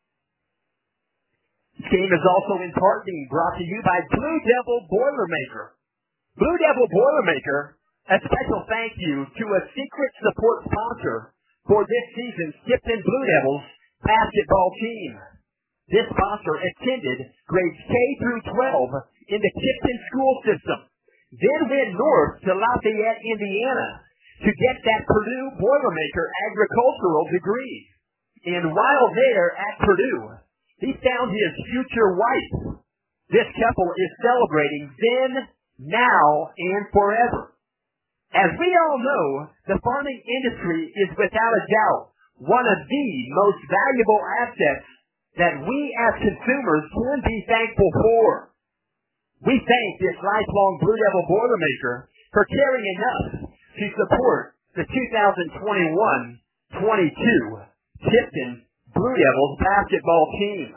This game is also in part being brought to you by Blue Devil Boilermaker. Blue Devil Boilermaker, a special thank you to a secret support sponsor for this season's Tipton Blue Devils basketball team. This sponsor attended grades K through twelve in the Tipton school system, then went north to Lafayette, Indiana, to get that Purdue Boilermaker agricultural degree. And while there at Purdue, he found his future wife. This couple is celebrating then, now, and forever. As we all know, the farming industry is without a doubt one of the most valuable assets that we as consumers can be thankful for. We thank this lifelong Blue Devil Boilermaker for caring enough to support the two thousand twenty-one twenty-two Tipton Blue Devils basketball team.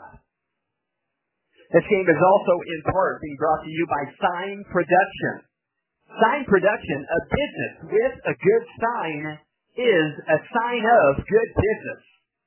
This game is also in part being brought to you by Sign Production. Sign Production, a business with a good sign, is a sign of good business.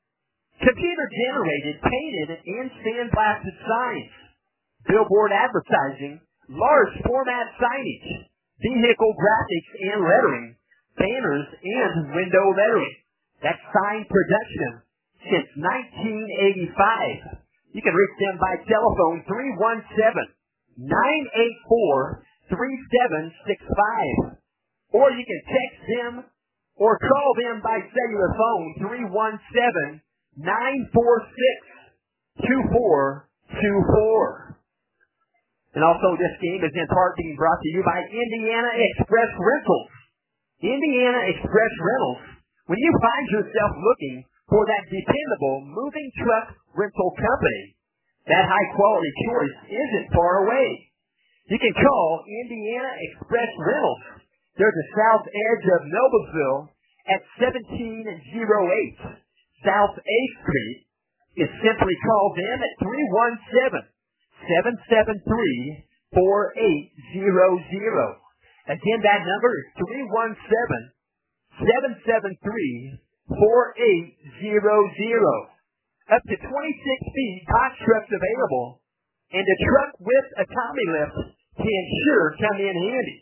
Computer-generated, painted, and sandblasted signs, billboard advertising, large format signage, vehicle graphics and lettering, banners, and window lettering. That's Sign Production since nineteen eighty-five. You can reach them by telephone three one seven, nine eight four, three seven six five. Or you can text them or call them by cellular phone three one seven, nine four six, two four two four. And also this game is in part being brought to you by Indiana Express Rentals. Indiana Express Rentals. When you find yourself looking for that dependable moving truck rental company, that high-quality choice isn't far away. You can call Indiana Express Rentals. They're the south edge of Noblesville at seventeen oh eight South eighth Street. You simply call them at three one seven, seven seven three, four eight zero zero. Again, that number is three one seven, seven seven three, four eight zero zero. Up to twenty-six feet box trucks available, and a truck with a Tommy lift can sure come in handy.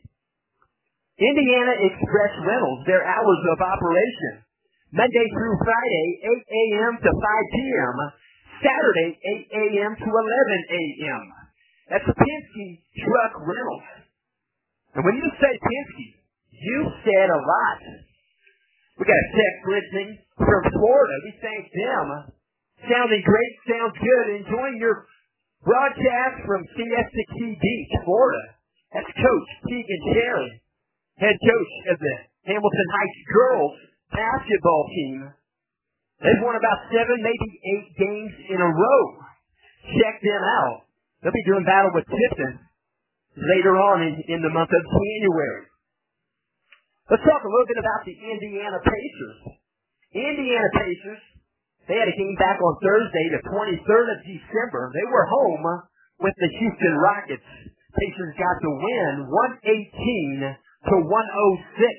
Indiana Express Rentals, their hours of operation, Monday through Friday, eight a.m. to five p.m., Saturday, eight a.m. to eleven a.m. That's Penske Truck Rentals. And when you say Penske, you said a lot. We got a text listening from Florida. We thank them. Sounding great, sounds good. Enjoying your broadcast from Siesta Key Beach, Florida. That's Coach Keegan Cherry, head coach of the Hamilton Heights girls basketball team. They've won about seven, maybe eight games in a row. Check them out. They'll be doing battle with Tipton later on in, in the month of January. Let's talk a little bit about the Indiana Pacers. Indiana Pacers, they had a game back on Thursday, the twenty-third of December. They were home with the Houston Rockets. Pacers got the win, one eighteen to one oh six.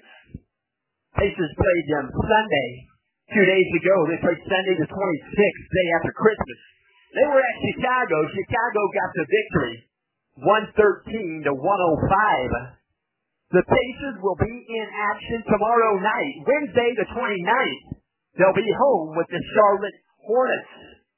Pacers played them Sunday, two days ago. They played Sunday the twenty-sixth, day after Christmas. They were at Chicago. Chicago got the victory, one thirteen to one oh five. The Pacers will be in action tomorrow night, Wednesday the twenty-ninth. They'll be home with the Charlotte Hornets.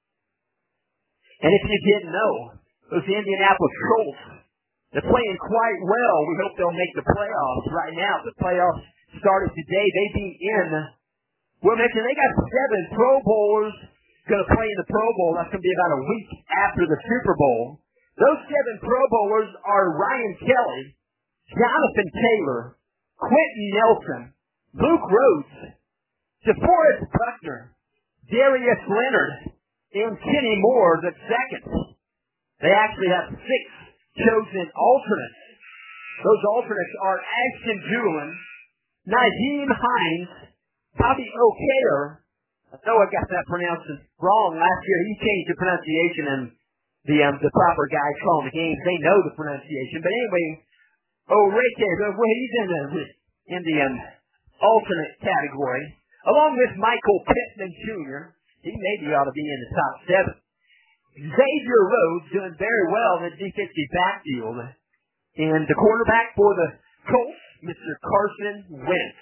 And if you didn't know, those Indianapolis Colts, they're playing quite well. We hope they'll make the playoffs right now. The playoffs started today. They beat in. We'll mention they got seven Pro Bowlers going to play in the Pro Bowl. That's going to be about a week after the Super Bowl. Those seven Pro Bowlers are Ryan Kelly, Jonathan Taylor, Quentin Nelson, Luke Rhodes, DeForest Buckner, Darius Leonard, and Kenny Moore the second. They actually have six chosen alternates. Those alternates are Ashton Julian, Naheem Hines, Bobby O'Hare, I know I got that pronounced wrong last year. He changed the pronunciation, and the um, the proper guys calling the games, they know the pronunciation. But anyway, Oreque, well, he's in the in the um, alternate category, along with Michael Pittman Junior He maybe ought to be in the top seven. Xavier Rhodes doing very well in the defensive backfield. And the quarterback for the Colts, Mister Carson Wentz.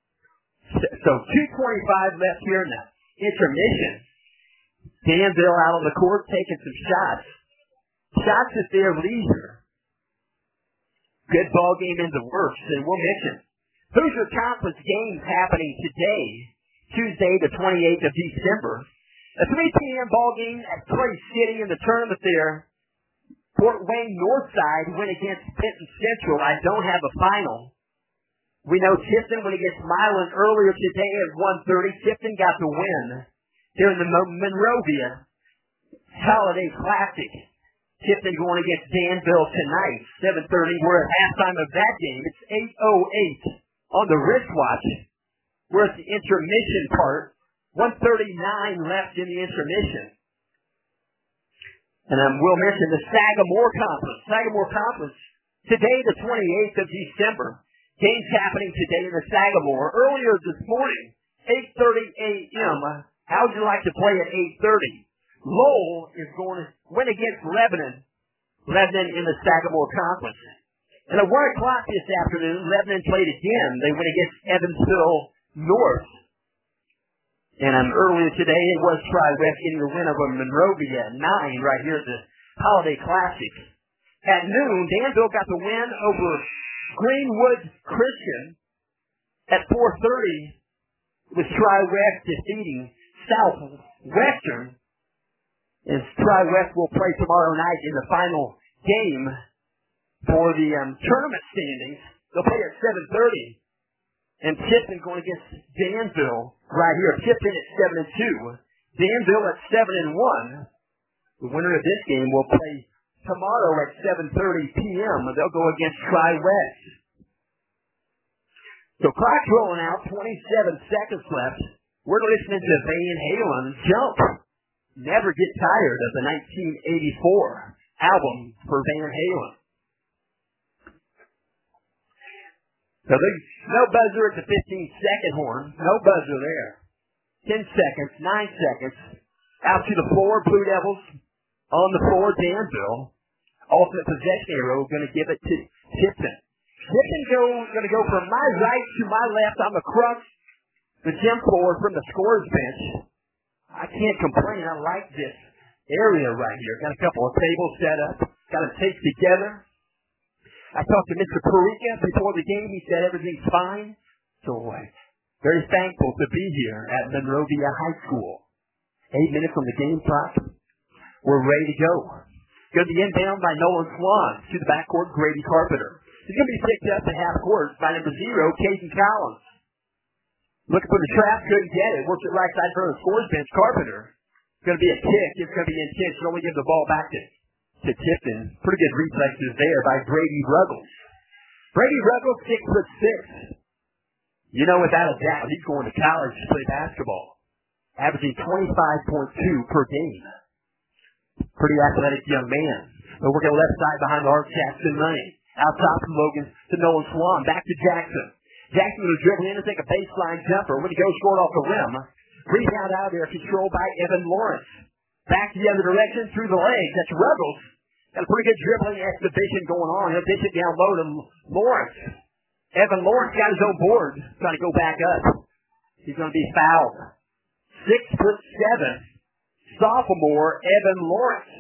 So two twenty-five left here in the intermission. Danville out on the court taking some shots. Shots at their leisure. Good ball game in the works. And we'll mention Hoosier Conference games happening today, Tuesday the twenty-eighth of December. A three p.m. ball game at Clay City in the tournament there. Fort Wayne Northside went against Benton Central. I don't have a final. We know Tifton went against Milan earlier today at one thirty. Tifton got the win. They're in the Monrovia Holiday Classic. Tifton going against Danville tonight, seven thirty. We're at halftime of that game. It's eight oh eight on the wristwatch. We're at the intermission part. one thirty-nine left in the intermission. And um, we'll mention the Sagamore Conference. Sagamore Conference, today the twenty-eighth of December. Games happening today in the Sagamore. Earlier this morning, eight thirty a.m. How would you like to play at eight thirty? Lowell is going to win against Lebanon. Lebanon in the Sagamore Conference. And at one o'clock this afternoon, Lebanon played again. They went against Evansville North. And um, earlier today, it was Tri-West getting the win over Monrovia at nine right here at the Holiday Classic. At noon, Danville got the win over Greenwood Christian. At four thirty, with Tri-West defeating Southwestern. As Tri-West will play tomorrow night in the final game for the um, tournament standings. They'll play at seven thirty. And Tifton going against Danville right here. Tifton at seven and two. Danville at seven and one. The winner of this game will play tomorrow at seven thirty p.m. They'll go against Tri-West. So clock's rolling out, twenty-seven seconds left. We're listening to Van Halen Jump. Never Get Tired of the nineteen eighty-four album for Van Halen. So there's no buzzer at the fifteen-second horn. No buzzer there. Ten seconds, nine seconds. Out to the floor, Blue Devils on the floor, Danville. Ultimate possession arrow going to give it to Tifton. Tifton going to go from my right to my left on the crux, the gym floor from the scorer's bench. I can't complain. I like this area right here. Got a couple of tables set up. Got them taped together. I talked to Mister Perica before the game. He said everything's fine. So uh, very thankful to be here at Monrovia High School. Eight minutes on the game clock. We're ready to go. Going to be inbound by Nolan Swan. To the backcourt, Grady Carpenter. He's going to be picked up at half court by number zero, Caden Collins. Looking for the trap, couldn't get it. Works it right side for the scores bench. Carpenter. It's going to be a kick. It's going to be intense. Should only give the ball back to to Tifton. Pretty good reflexes there by Brady Ruggles. Brady Ruggles, six foot six. You know, without a doubt, he's going to college to play basketball. Averaging twenty-five point two per game. Pretty athletic young man. But we're going to left side behind the arc, Jackson Money. Out top from Logan to Nolan Swan. Back to Jackson. Jackson will dribble in and take a baseline jumper. When he goes scored off the rim. Rebound out there, controlled by Evan Lawrence. Back the other direction through the legs. That's Ruggles. Got a pretty good dribbling exhibition going on. He'll dish it down low to Lawrence. Evan Lawrence got his own board. Trying to go back up. He's going to be fouled. Six foot seven. Sophomore Evan Lawrence.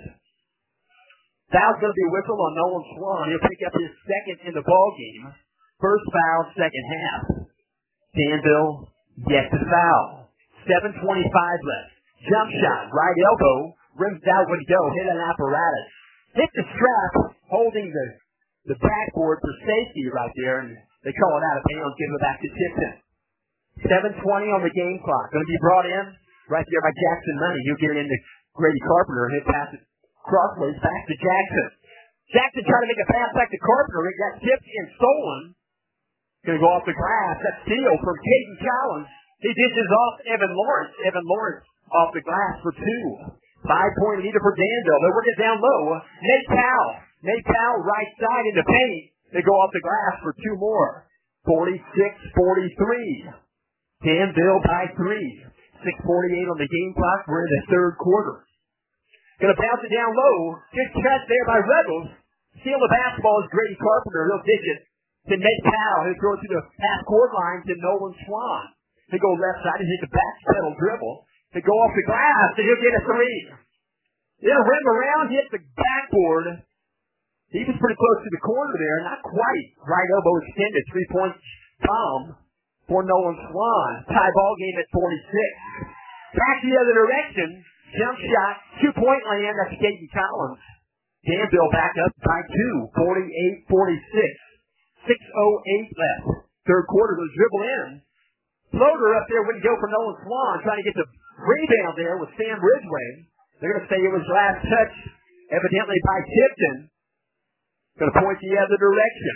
Foul's going to be whistled on Nolan Swan. He'll pick up his second in the ball game. First foul, second half. Danville gets the foul. seven twenty-five left. Jump shot, right elbow, rims out when go, hit an apparatus. Hit the strap, holding the, the backboard for safety right there, and they call it out of bounds, give it back to Tifton. seven twenty on the game clock. Going to be brought in right there by Jackson Money. He'll get it into Grady Carpenter, and he'll pass it crossways back to Jackson. Jackson trying to make a pass back to Carpenter. It got tipped and stolen. Going to go off the glass. That's steal from Caden Collins. He dishes off Evan Lawrence. Evan Lawrence off the glass for two. Five-point leader for Danville. They work it down low. Nate Powell. Nate Powell right side in the paint. They go off the glass for two more. forty-six forty-three. Danville by three. six forty-eight on the game clock. We're in the third quarter. Going to bounce it down low. Good cut there by Rebels. Steal the basketball is Grady Carpenter. He'll dish it to Nate Powell. He'll throw it to the half-court line to Nolan Swan. They go left side. He hit the back pedal dribble. They go off the glass, and he'll get a three. He'll rim around, hit the backboard. He was pretty close to the corner there, not quite. Right elbow extended, three-point bomb for Nolan Swan. Tie ball game at forty-six. Back the other direction, jump shot, two-point land, that's Caden Collins. Danville back up by two, forty-eight forty-six. six oh eight left. Third quarter, they'll dribble in. Floater up there wouldn't go for Nolan Swan, trying to get the rebound there with Sam Ridgway. They're going to say it was last touch, evidently by Tipton. Going to point the other direction.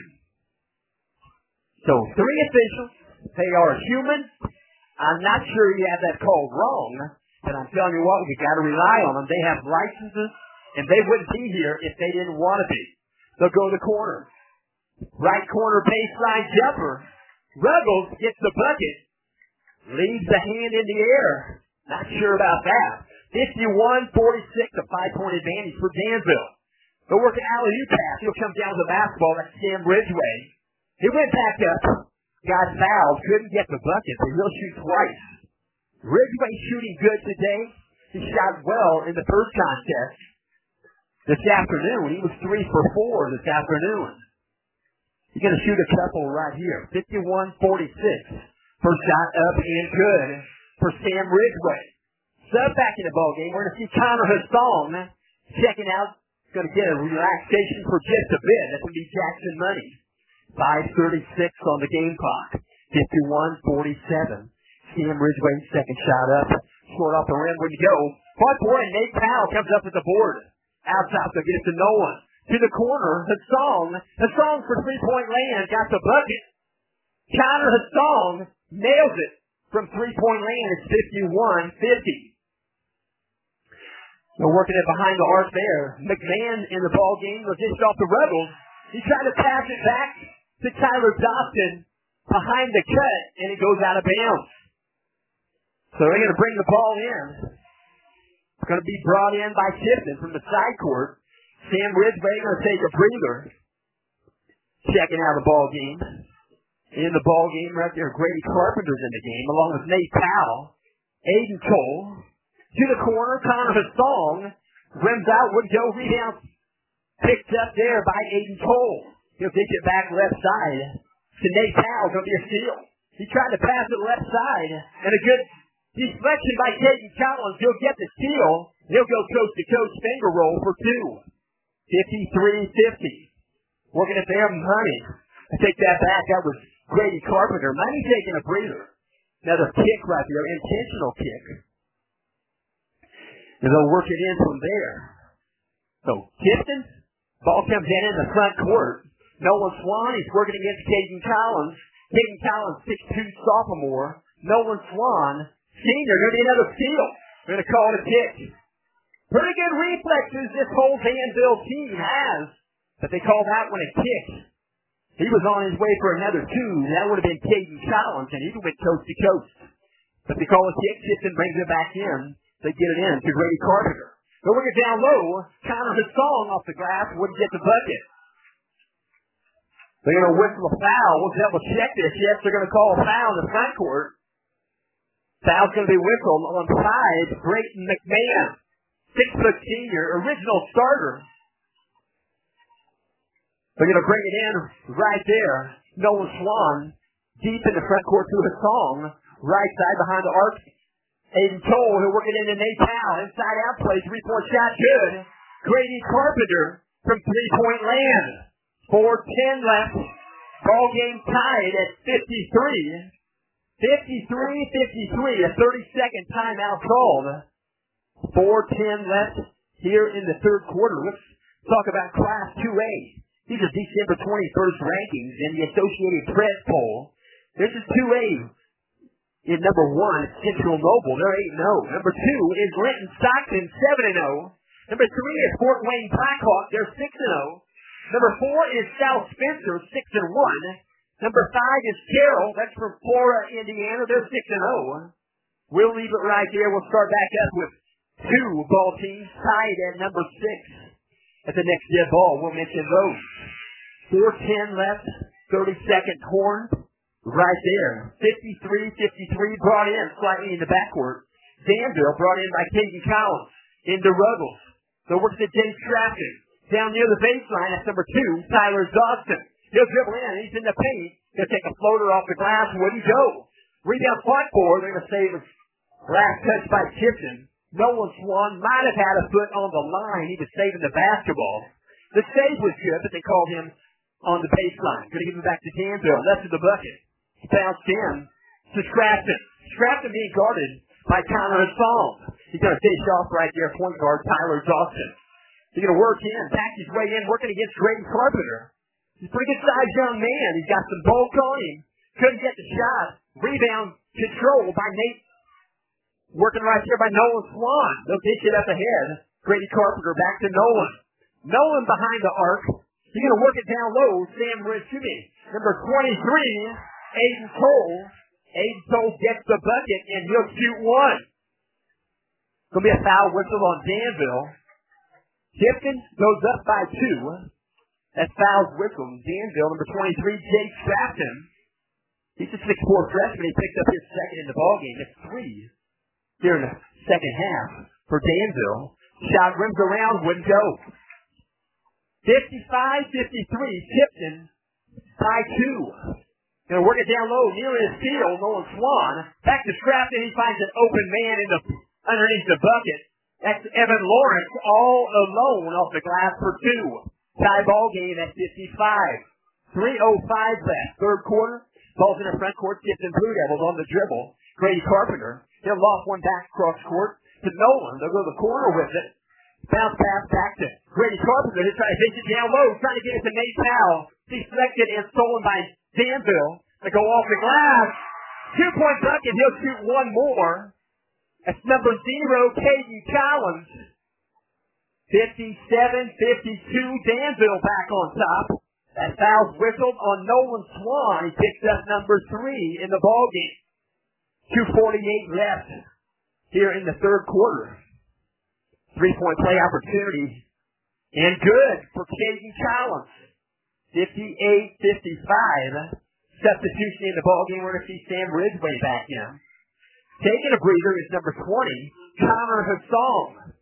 So three officials. They are human. I'm not sure you have that call wrong, but I'm telling you what, we've got to rely on them. They have licenses, and they wouldn't be here if they didn't want to be. They'll go to the corner. Right corner baseline jumper. Ruggles gets the bucket. Leaves the hand in the air. Not sure about that. fifty-one forty-six, a five-point advantage for Danville. They'll work an alley-oop pass. He'll come down with the basketball. That's Sam Ridgway. He went back up. Got fouled. Couldn't get the bucket, but he'll shoot twice. Ridgway shooting good today. He shot well in the first contest. This afternoon, he was three for four this afternoon. He's going to shoot a couple right here. fifty-one forty-six. First shot up and good for Sam Ridgway. Sub back in the ballgame. We're going to see Connor Hassan checking out. Going to get a relaxation for just a bit. That's going to be Jackson Money. five thirty-six on the game clock. fifty-one forty-seven. Sam Ridgway, second shot up. Short off the rim. Wouldn't go. Far point. Nate Powell comes up with the board. Outside, they'll get it to Nolan. To the corner. Hassan. Hassan for three-point land. Got the bucket. Connor Hassan nails it from three-point land. It's fifty-one fifty. They're working it behind the arc there. McMahon in the ball game was just off the Rebels. He tried to pass it back to Tyler Dawson behind the cut, and it goes out of bounds. So they're going to bring the ball in. It's going to be brought in by Tipton from the side court. Sam Ridgway going to take a breather. Checking out the ball game. In the ball game right there, Grady Carpenter's in the game, along with Nate Powell. Aiden Cole. To the corner, Connor Hassan. Rims out, would go, rebound. Picked up there by Aiden Cole. He'll take it back left side to Nate Powell. Going to be a steal. He tried to pass it left side, and a good deflection by Caden Collins. He'll get the steal. He'll go coast-to-coast finger roll for two. fifty-three fifty. Working at their money. I take that back. That was Grady Carpenter. Money taking a breather. Another kick right there. Intentional kick. And they'll work it in from there. So, Tipton. Ball comes in in the front court. Nolan Swan, he's working against Caden Collins. Caden Collins, six two sophomore. Nolan Swan, senior. Going to be another steal. They're going to call it a kick. Pretty good reflexes this whole Danville team has. But they call that one a kick. He was on his way for another two. That would have been Caden Collins, and he went coast to coast. But they call it a kick. Tipton brings it back in. They get it in to Grady Carpenter. They'll work it down low. Connor Hassan off the glass wouldn't get the bucket. They're going to whistle a foul. We'll double check this. Yes, they're going to call a foul in the front court. Foul's going to be whistled on five. Brayton McMahon, six-foot senior, original starter. They're going to bring it in right there. Nolan Swan, deep in the front court to Hassan. Right side behind the arc. Aiden Cole, who'll work it into Nate Powell. Inside out play, three-point shot, good. Grady Carpenter from three-point land. four ten left. Ball game tied at fifty-three. fifty-three fifty-three, a thirty-second timeout called. four ten left here in the third quarter. Let's talk about Class two A. These are December twenty-first rankings in the Associated Press poll. This is two A. in number one, Central Noble. They're eight and oh. Number two is Linton Stockton, seven and oh. Number three is Fort Wayne Blackhawk. They're six and oh. Number four is South Spencer, six and one. Number five is Carroll. That's from Flora, Indiana. They're six and oh. We'll leave it right there. We'll start back up with two ball teams tied at number six. At the next dead ball, we'll mention those. four ten left, thirty-second horn. Right there. fifty-three fifty-three brought in slightly in the backward. Danville brought in by Caden Collins into Ruggles. So works at James Crafton. Down near the baseline, that's number two, Tyler Dawson. He'll dribble in. He's in the paint. He'll take a floater off the glass. Wouldn't go. Rebound front four. They're going to say it was last touch by Tipton. Nolan Swan might have had a foot on the line. He was saving the basketball. The save was good, but they called him on the baseline. Going to give him back to Danville. Left of the bucket. He bounced in to Scrafton. Scrafton being guarded by Tyler Hassan. He's going to dish off right there, point guard Tyler Dawson. He's going to work in, back his way in, working against Grady Carpenter. He's a pretty good-sized young man. He's got some bulk on him. Couldn't get the shot. Rebound control by Nate. Working right there by Nolan Swan. They'll dish it up ahead. Grady Carpenter back to Nolan. Nolan behind the arc. He's going to work it down low. Sam Ritchie. Number twenty-three, Aiden Cole. Aiden Cole gets the bucket, and he'll shoot one. Going to be a foul whistle on Danville. Tipton goes up by two. That foul's whistle. Danville, number twenty-three, Jake Crafton. He's a six foot four freshman. He picked up his second in the ballgame. It's three here in the second half for Danville. Shot rims around, wouldn't go. fifty-five fifty-three, Tipton by two. Going to work it down low, near his steal, Nolan Swan. Back to Crafton, he finds an open man in the underneath the bucket. That's Evan Lawrence all alone off the glass for two. Tie ball game at fifty-five. three oh five left, third quarter. Ball's in the front court, Tipton Blue Devils on the dribble. Grady Carpenter, he'll loft one back across court to Nolan. They'll go to the corner with it. Bounce pass back to Grady Carpenter. He'll try to hit it down low, trying to get it to Nate Powell. Deflected and stolen by Danville. They go off the glass. Two-point bucket. He'll shoot one more. That's number zero, Caden Collins. fifty-seven fifty-two, Danville back on top. That foul's whistled on Nolan Swan. He picks up number three in the ballgame. two forty-eight left here in the third quarter. Three-point play opportunity. And good for Caden Collins. fifty-eight fifty-five. Substitution in the ballgame. We're going to see Sam Ridgway back in. Taking a breather is number twenty, Connor Hassan.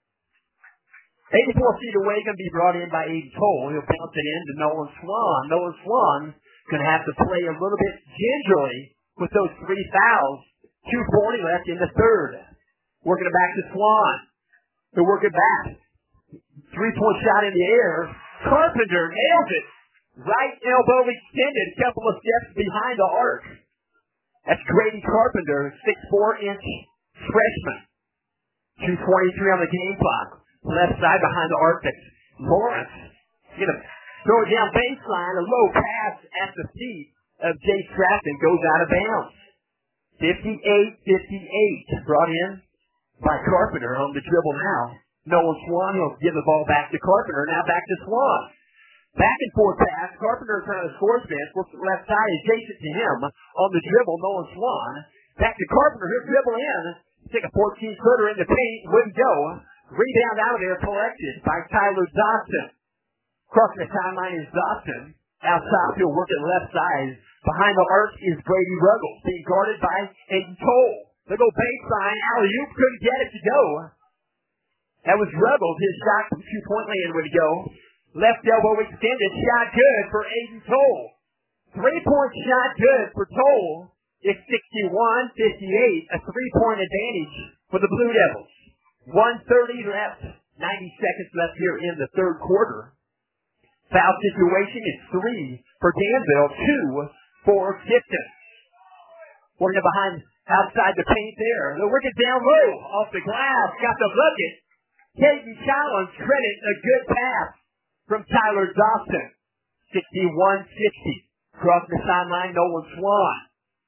eighty-four feet away, going to be brought in by Aiden Cole. He'll bounce it in to Nolan Swan. Nolan Swan going to have to play a little bit gingerly with those three fouls. two forty left in the third. Working it back to Swan. They'll work it back. Three-point shot in the air. Carpenter nails it. Right elbow extended, a couple of steps behind the arc. That's Grady Carpenter, six foot four inch freshman. two twenty-three on the game clock. Left side behind the arc. That's Lawrence. He's going to throw it down baseline. A low pass at the feet of Jay Crafton goes out of bounds. fifty-eight fifty-eight brought in by Carpenter on the dribble now. Nolan Swan will give the ball back to Carpenter. Now back to Swan. Back and forth pass. Carpenter trying to score fence. Looks to the left side. Adjacent to him on the dribble. Nolan Swan. Back to Carpenter. He'll dribble in. Take a fourteen footer in the paint. Wouldn't go. Rebound out of there collected by Tyler Dawson. Crossing the timeline is Dawson. Outside, he'll work it left side. Behind the arc is Brady Ruggles, being guarded by Aiden Cole. They go baseline. Alley-oop couldn't get it to go. That was Ruggles. His shot from two-point land would go. Left elbow extended. Shot good for Aiden Cole. Three-point shot good for Cole. It's sixty-one fifty-eight. A three-point advantage for the Blue Devils. one thirty left. ninety seconds left here in the third quarter. Foul situation is three for Danville, two for Tipton. Working behind outside the paint there. They'll work it down low off the glass. Got the bucket. Caden Collins credit a good pass from Tyler Dawson. sixty-one sixty. Across the sideline, Nolan Swan.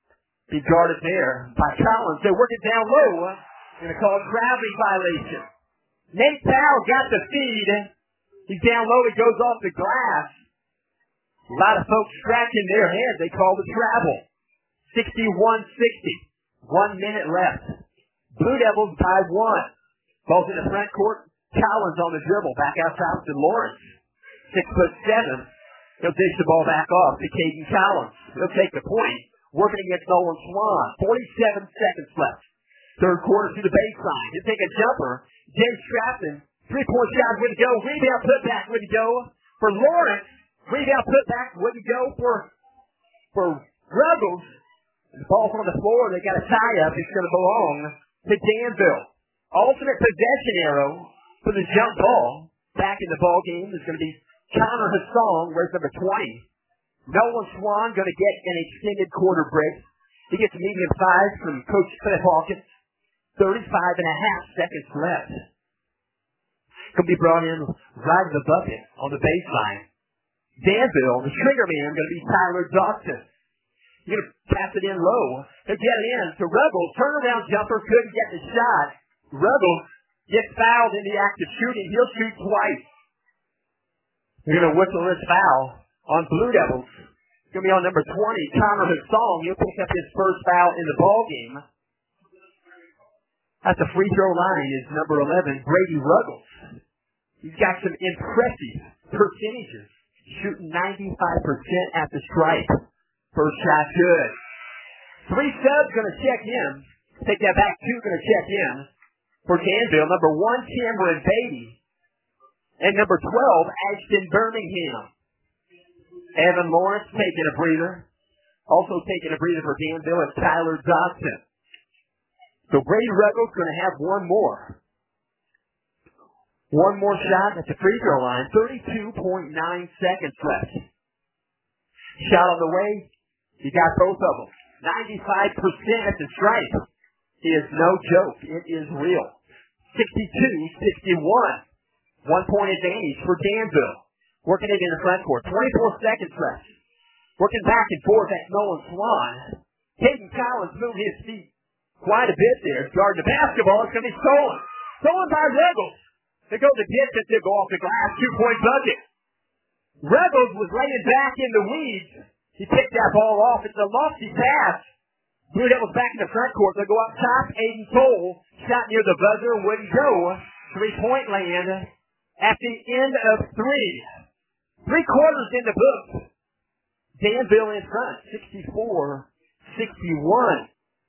Be guarded there by Collins. They work it down low. Going to call a gravity violation. Nate Powell got the feed. He's down low. He goes off the glass. A lot of folks scratching their heads. They call the travel. sixty-one sixty. One minute left. Blue Devils by one. Ball's in the front court. Collins on the dribble. Back outside to Lawrence. Six foot seven. He'll dish the ball back off to Caden Collins. He'll take the point. Working against Nolan Swan. forty-seven seconds left. Third quarter to the baseline. He'll take a jumper. James Stratton. Three-point shot. Way to go. Rebound putback. Way to go for Lawrence. Rebound putback. Way to go for, for Ruggles. The ball's on the floor. They got a tie-up. It's going to belong to Danville. Alternate possession arrow for the jump ball. Back in the ball game is going to be Connor Hassan, wears number twenty. Nolan Swan going to get an extended quarter break. He gets medium five from Coach Cliff Hawkins. thirty-five and a half seconds left. Going to be brought in right in the bucket on the baseline. Danville, the trigger man, going to be Tyler Dawson. He's going to pass it in low. He'll get it in to Ruggles. Turnaround jumper, couldn't get the shot. Ruggles gets fouled in the act of shooting. He'll shoot twice. We're going to whistle this foul on Blue Devils. It's going to be on number twenty, Connor Hassan. He'll pick up his first foul in the ball game. At the free throw line is number eleven, Brady Ruggles. He's got some impressive percentages, shooting ninety-five percent at the stripe. First shot good. Three subs going to check in. Take that back. Two going to check in for Danville. Number one, Cameron Beatty. And number twelve, Ashton Birmingham. Evan Lawrence taking a breather. Also taking a breather for Danville is Tyler Dodson. So Brady Ruggles going to have one more. One more shot at the free throw line. thirty-two point nine seconds left. Shot on the way. You got both of them. ninety-five percent at the stripe. It is no joke. It is real. sixty-two sixty-one. One point advantage for Danville. Working it in the front court. twenty-four seconds left. Working back and forth at Nolan Swan. Caden Collins moved his feet quite a bit there. Guarding the basketball. It's going to be stolen. Stolen by Ruggles. They go the distance. They go off the glass. Two-point bucket. Ruggles was laying back in the weeds. He picked that ball off. It's a lofty pass. Blue Devils back in the front court. They go up top. Aiden Cole shot near the buzzer. Wouldn't go. Three-point land at the end of three. Three quarters in the book. Danville in front. sixty-four sixty-one.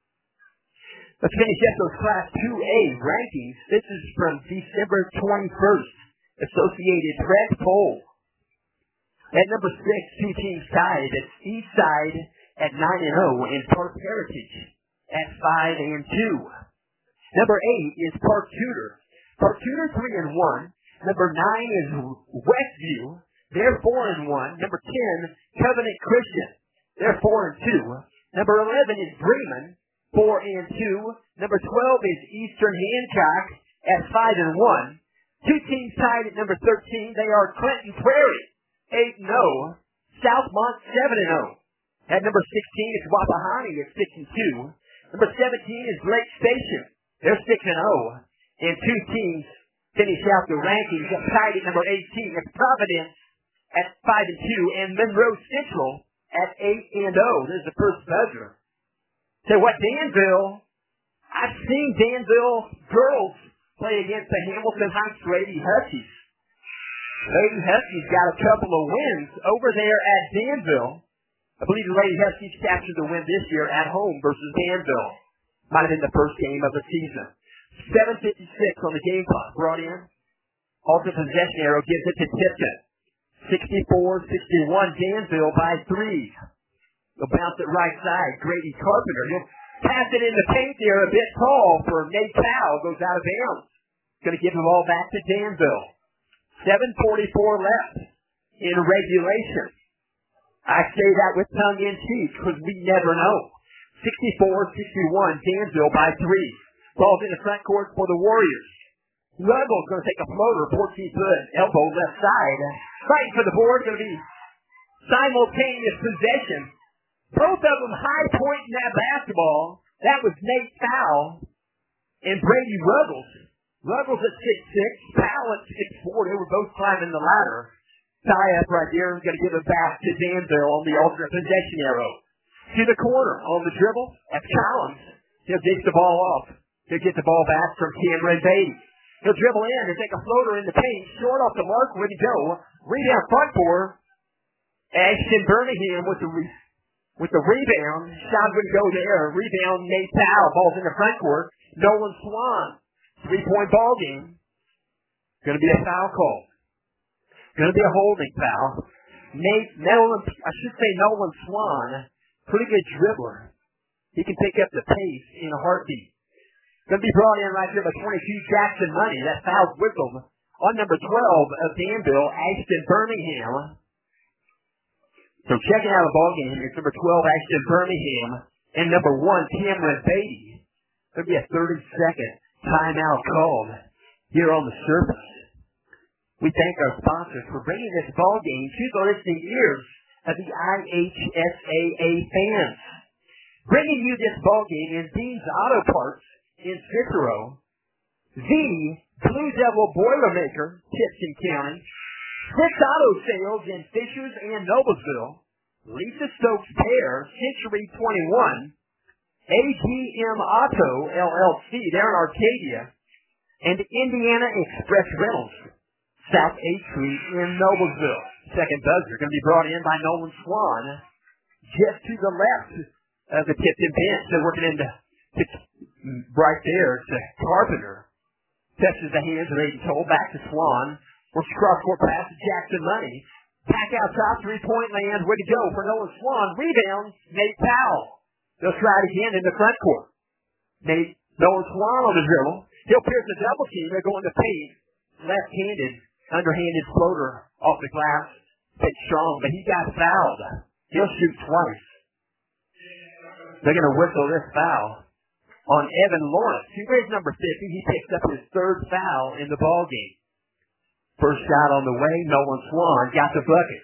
Let's finish up those Class two A rankings. This is from December twenty-first. Associated Press poll. At number six, two teams tied. It's Eastside at nine and oh and Park Heritage at five and two. Number eight is Park Tudor. Park Tudor three and one. Number nine is Westview. They're four and one. Number ten, Covenant Christian. They're four and two. Number eleven is Bremen, four and two. Number twelve is Eastern Hancock at five and one. Two teams tied at number thirteen. They are Clinton Prairie, eight and oh. Southmont, seven and oh. At number sixteen is Wapahani at six and two. Number seventeen is Lake Station. They're six and oh. And two teams finish out the rankings at tied at number eighteen. It's Providence at five and two, and Monroe Central at eight and oh. There's the first buzzer. So what, Danville? I've seen Danville girls play against the Hamilton Heights Lady Huskies. Lady Huskies got a couple of wins over there at Danville. I believe the Lady Huskies captured the win this year at home versus Danville. Might have been the first game of the season. seven fifty-six on the game clock. Brought in. Also possession arrow gives it to Tipton. sixty-four sixty-one. Danville by three. They'll bounce it right side. Grady Carpenter. He'll pass it in the paint there a bit tall for Nate Powell. Goes out of bounds. Going to give the ball back to Danville. seven forty-four left in regulation. I say that with tongue in cheek because we never know. sixty-four sixty-one. Danville by three. Ball's in the front court for the Warriors. Ruggles going to take a floater, fourteen foot, elbow left side. Fighting for the board, going to be simultaneous possession Both of them high pointing that basketball. That was Nate Powell and Brady Ruggles. Ruggles at six six, Powell at six four. They were both climbing the ladder. Tie up right there. We're going to give it back to Danville on the alternate possession arrow. To the corner on the dribble. That's Collins. He'll dig the ball off. He'll get the ball back from Cameron Beatty. He'll dribble in and take a floater in the paint. Short off the mark. Where to go? Rebound front court. Ashton Birmingham with the re- with the rebound. Shot would go there. Rebound Nate Powell. Ball's in the front court. Nolan Swan. Three-point ball game. Going to be a foul call. Going to be a holding foul. Nate, Nolan, I should say Nolan Swan, pretty good dribbler. He can pick up the pace in a heartbeat. Going to be brought in right there by twenty-two, Jackson Money. That foul whistled on number twelve of Danville, Ashton Birmingham. So checking out the ball game, it's number twelve, Ashton Birmingham, and number one, Cameron Beatty. Going to be a thirty-second timeout called here on the surface. We thank our sponsors for bringing this ball game to the listening ears of the I H S A A fans. Bringing you this ball game is Dean's Auto Parts in Cicero, the Blue Devil Boilermaker, Tipton County, Six Auto Sales in Fishers and Noblesville, Lisa Stokes Pair, Century twenty-one, A G M Auto, L L C, there in Arcadia, and Indiana Express Rentals, South eighth Street in Noblesville. Second buzzer going to be brought in by Nolan Swan, just to the left of the Tipton bench. They're working into right there to Carpenter. Touches the hands of Aiden Toll, back to Swan. Works cross-court pass to Jackson Money. Back out top, three-point land. Way to go for Nolan Swan. Rebound, Nate Powell. They'll try it again in the front court. Nate, Nolan Swan on the dribble. He'll pierce the double team. They're going to paint. Left-handed, underhanded floater off the glass. Bit strong, but he got fouled. He'll shoot twice. They're going to whistle this foul on Evan Lawrence. He wears number fifty. He picks up his third foul in the ball game. First shot on the way. Nolan Swan got the bucket.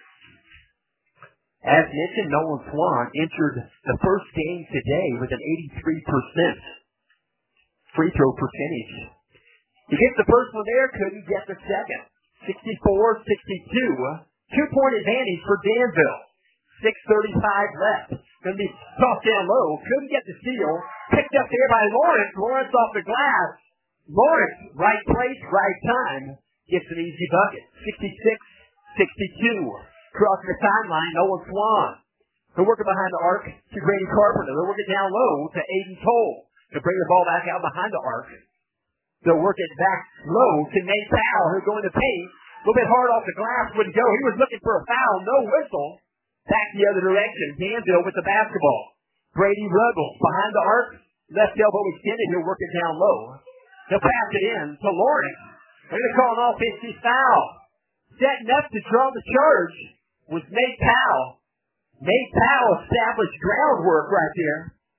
As mentioned, Nolan Swan entered the first game today with an eighty-three percent free throw percentage. He gets the first one there, couldn't get the second. sixty-four sixty-two. Two-point advantage for Danville. six thirty-five left. Going to be tossed down low. Couldn't get the steal. Picked up there by Lawrence. Lawrence off the glass. Lawrence, right place, right time. Gets an easy bucket. sixty-six sixty-two. Crossing the timeline, Nolan Swan. They're working behind the arc to Grady Carpenter. They're working down low to Aiden Toll to bring the ball back out behind the arc. They'll work it back low to Nate Powell, who's going to paint. A little bit hard off the glass, wouldn't go. He was looking for a foul, no whistle. Back the other direction. Danville with the basketball. Brady Ruggles behind the arc. Left elbow extended. He'll work it down low. He'll pass it in to Lawrence. They're going to call an offensive foul. Setting up to draw the charge was Nate Powell. Nate Powell established groundwork right there.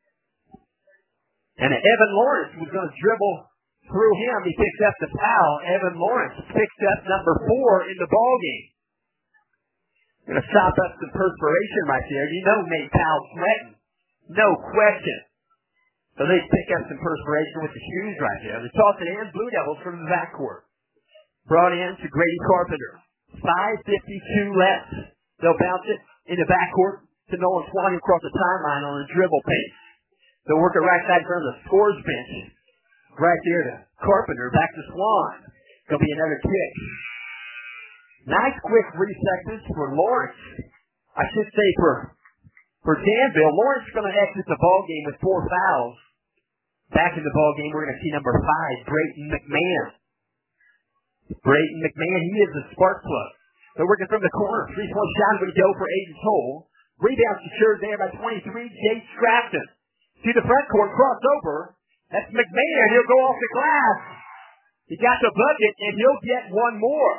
And Evan Lawrence was going to dribble through him. He picks up the foul. Evan Lawrence picks up number four in the ball game. Going to stop up some perspiration right there. You know Nate Powell's sweating. No question. So they pick up some perspiration with the shoes right there. They toss it in. Blue Devils from the backcourt. Brought in to Grady Carpenter. five fifty-two left. They'll bounce it in the backcourt to Nolan Swan across the timeline on a dribble pace. They'll work it right back from the scores bench. Right there to Carpenter. Back to Swan. Going to be another kick. Nice quick resets for Lawrence. I should say for for Danville. Lawrence is going to exit the ball game with four fouls. Back in the ball game, we're going to see number five, Brayton McMahon. Brayton McMahon, he is the spark plug. They're working from the corner. Three-point shot would go for Aiden Toll. Rebound secured there by twenty-three, Jay Stratton. To the front court, crossover. That's McMahon. He'll go off the glass. He got the bucket, and he'll get one more.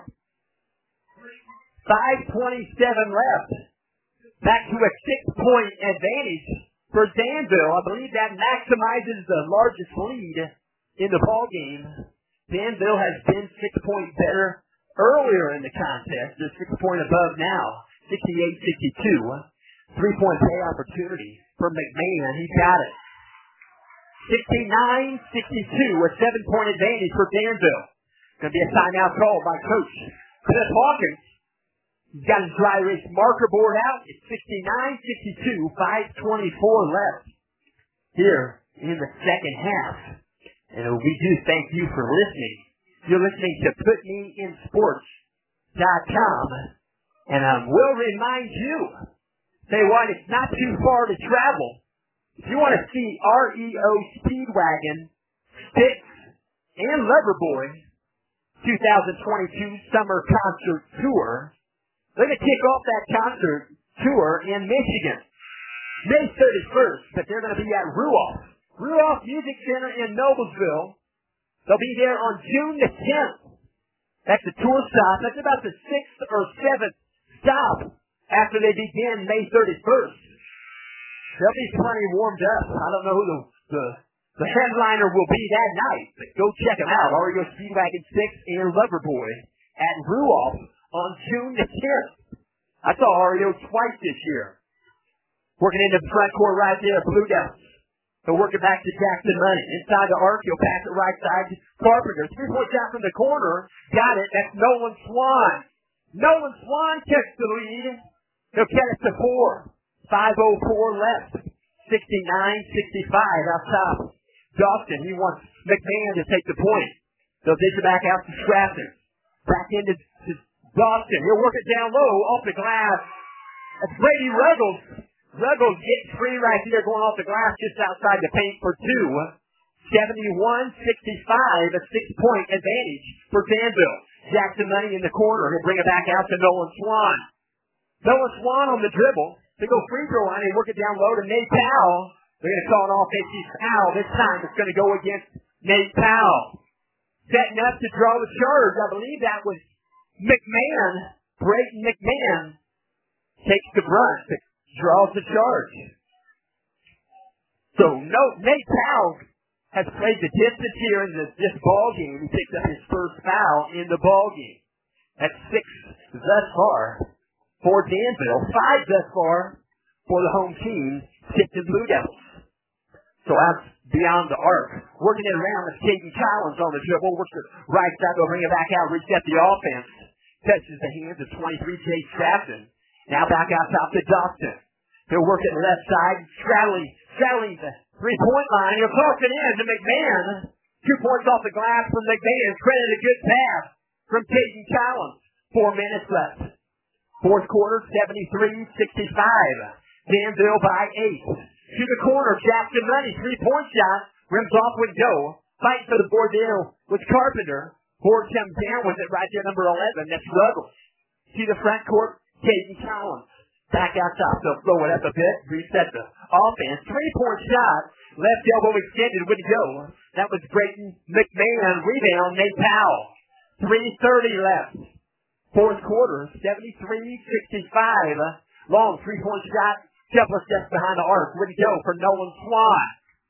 five twenty-seven left. Back to a six-point advantage for Danville. I believe that maximizes the largest lead in the ball game. Danville has been six points better earlier in the contest. They're six points above now, sixty-eight sixty-two. Three-point pay opportunity for McMahon. He got it. sixty-nine sixty-two, a seven-point advantage for Danville. Going to be a timeout call by Coach Cliff Hawkins. He's got his dry erase marker board out. It's sixty-nine sixty-two, five twenty-four left here in the second half. And we do thank you for listening. You're listening to put me in sports dot com. And I will remind you, say what, it's not too far to travel. If you want to see R E O Speedwagon, Styx, and Loverboy twenty twenty-two Summer Concert Tour, they're going to kick off that concert tour in Michigan May thirty-first, but they're going to be at Ruoff. Ruoff Music Center in Noblesville. They'll be there on June the tenth. That's the tour stop. That's about the sixth or seventh stop after they begin May thirty-first. They'll be plenty warmed up. I don't know who the, the, the headliner will be that night, but go check them out. R E O Speedwagon Styx and Loverboy at Ruoff on June the tenth. I saw R E O twice this year. Working into the front court right there, Blue Devils. He'll work it back to Jackson Money. Inside the arc, he'll pass it right side to Carpenter. Three-point shot from the corner. Got it. That's Nolan Swan. Nolan Swan takes the lead. He'll get it to four. five oh four left. sixty-nine sixty-five out top. Dawson, he wants McMahon to take the point. They'll dish it back out to Stratton. Back into to Dawson. He'll work it down low off the glass. That's Brady Ruggles. Ruggles gets free right here going off the glass just outside the paint for two. seventy-one sixty-five, a six-point advantage for Danville. Jackson Money in the corner. He'll bring it back out to Nolan Swan. Nolan Swan on the dribble. They go free throw line and work it down low to Nate Powell. They're going to call an offensive foul. This time it's going to go against Nate Powell. Setting up to draw the charge. I believe that was McMahon. Brayton McMahon takes the brunt. Draws the charge. So no, Nate Powell has played the distance here in this, this ball game. He picks up his first foul in the ball game. That's six thus far for Danville. Five thus far for the home team, Tipton Blue Devils. So out beyond the arc, working it around with Caden Collins on the dribble. Works it right side, they'll bring it back out, reset the offense. Touches the hands of twenty-three, Jay Stratton. Now back out top to Dawson. He'll work it left side, straddling, straddling the three-point line. He'll toss it in to McMahon. Two points off the glass from McMahon. Credit a good pass from Caden Collins. Four minutes left. Fourth quarter, seventy-three sixty-five. Danville by eight. To the corner, Jackson Money. Three-point shot. Rims off with Joe. Fight for the board there with Carpenter. Board comes down with it right there, number eleven. That's Ruggles. To the front court, Caden Collins. Back out top. They'll throw it up a bit. Reset the offense. Three-point shot. Left elbow extended with Joe. That was Brayton McMahon. Rebound, Nate Powell. three thirty left. Fourth quarter, seventy-three sixty-five. Long three-point shot. Couple of steps behind the arc. With Joe for Nolan Swan.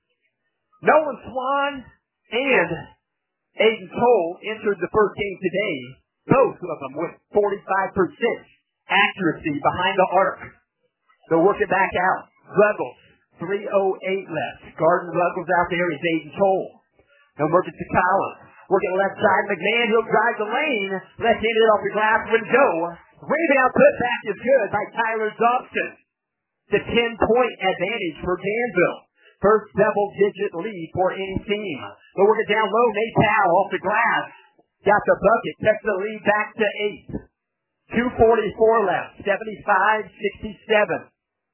Nolan Swan and Aiden Cole entered the first game today. Both of them with forty-five percent accuracy behind the arc. They'll work it back out. Ruggles, three oh eight left. Garden Ruggles out there is Aiden Cole. They'll work it to Collins. Working left side, McMahon, he'll drive the lane. Left-handed off the glass with Joe. Rebound put back is good by Tyler Dobson. The ten-point advantage for Danville. First double-digit lead for any team. They'll work it down low. Nate Powell off the glass. Got the bucket. Takes the lead back to eight. two forty-four left. seventy-five sixty-seven.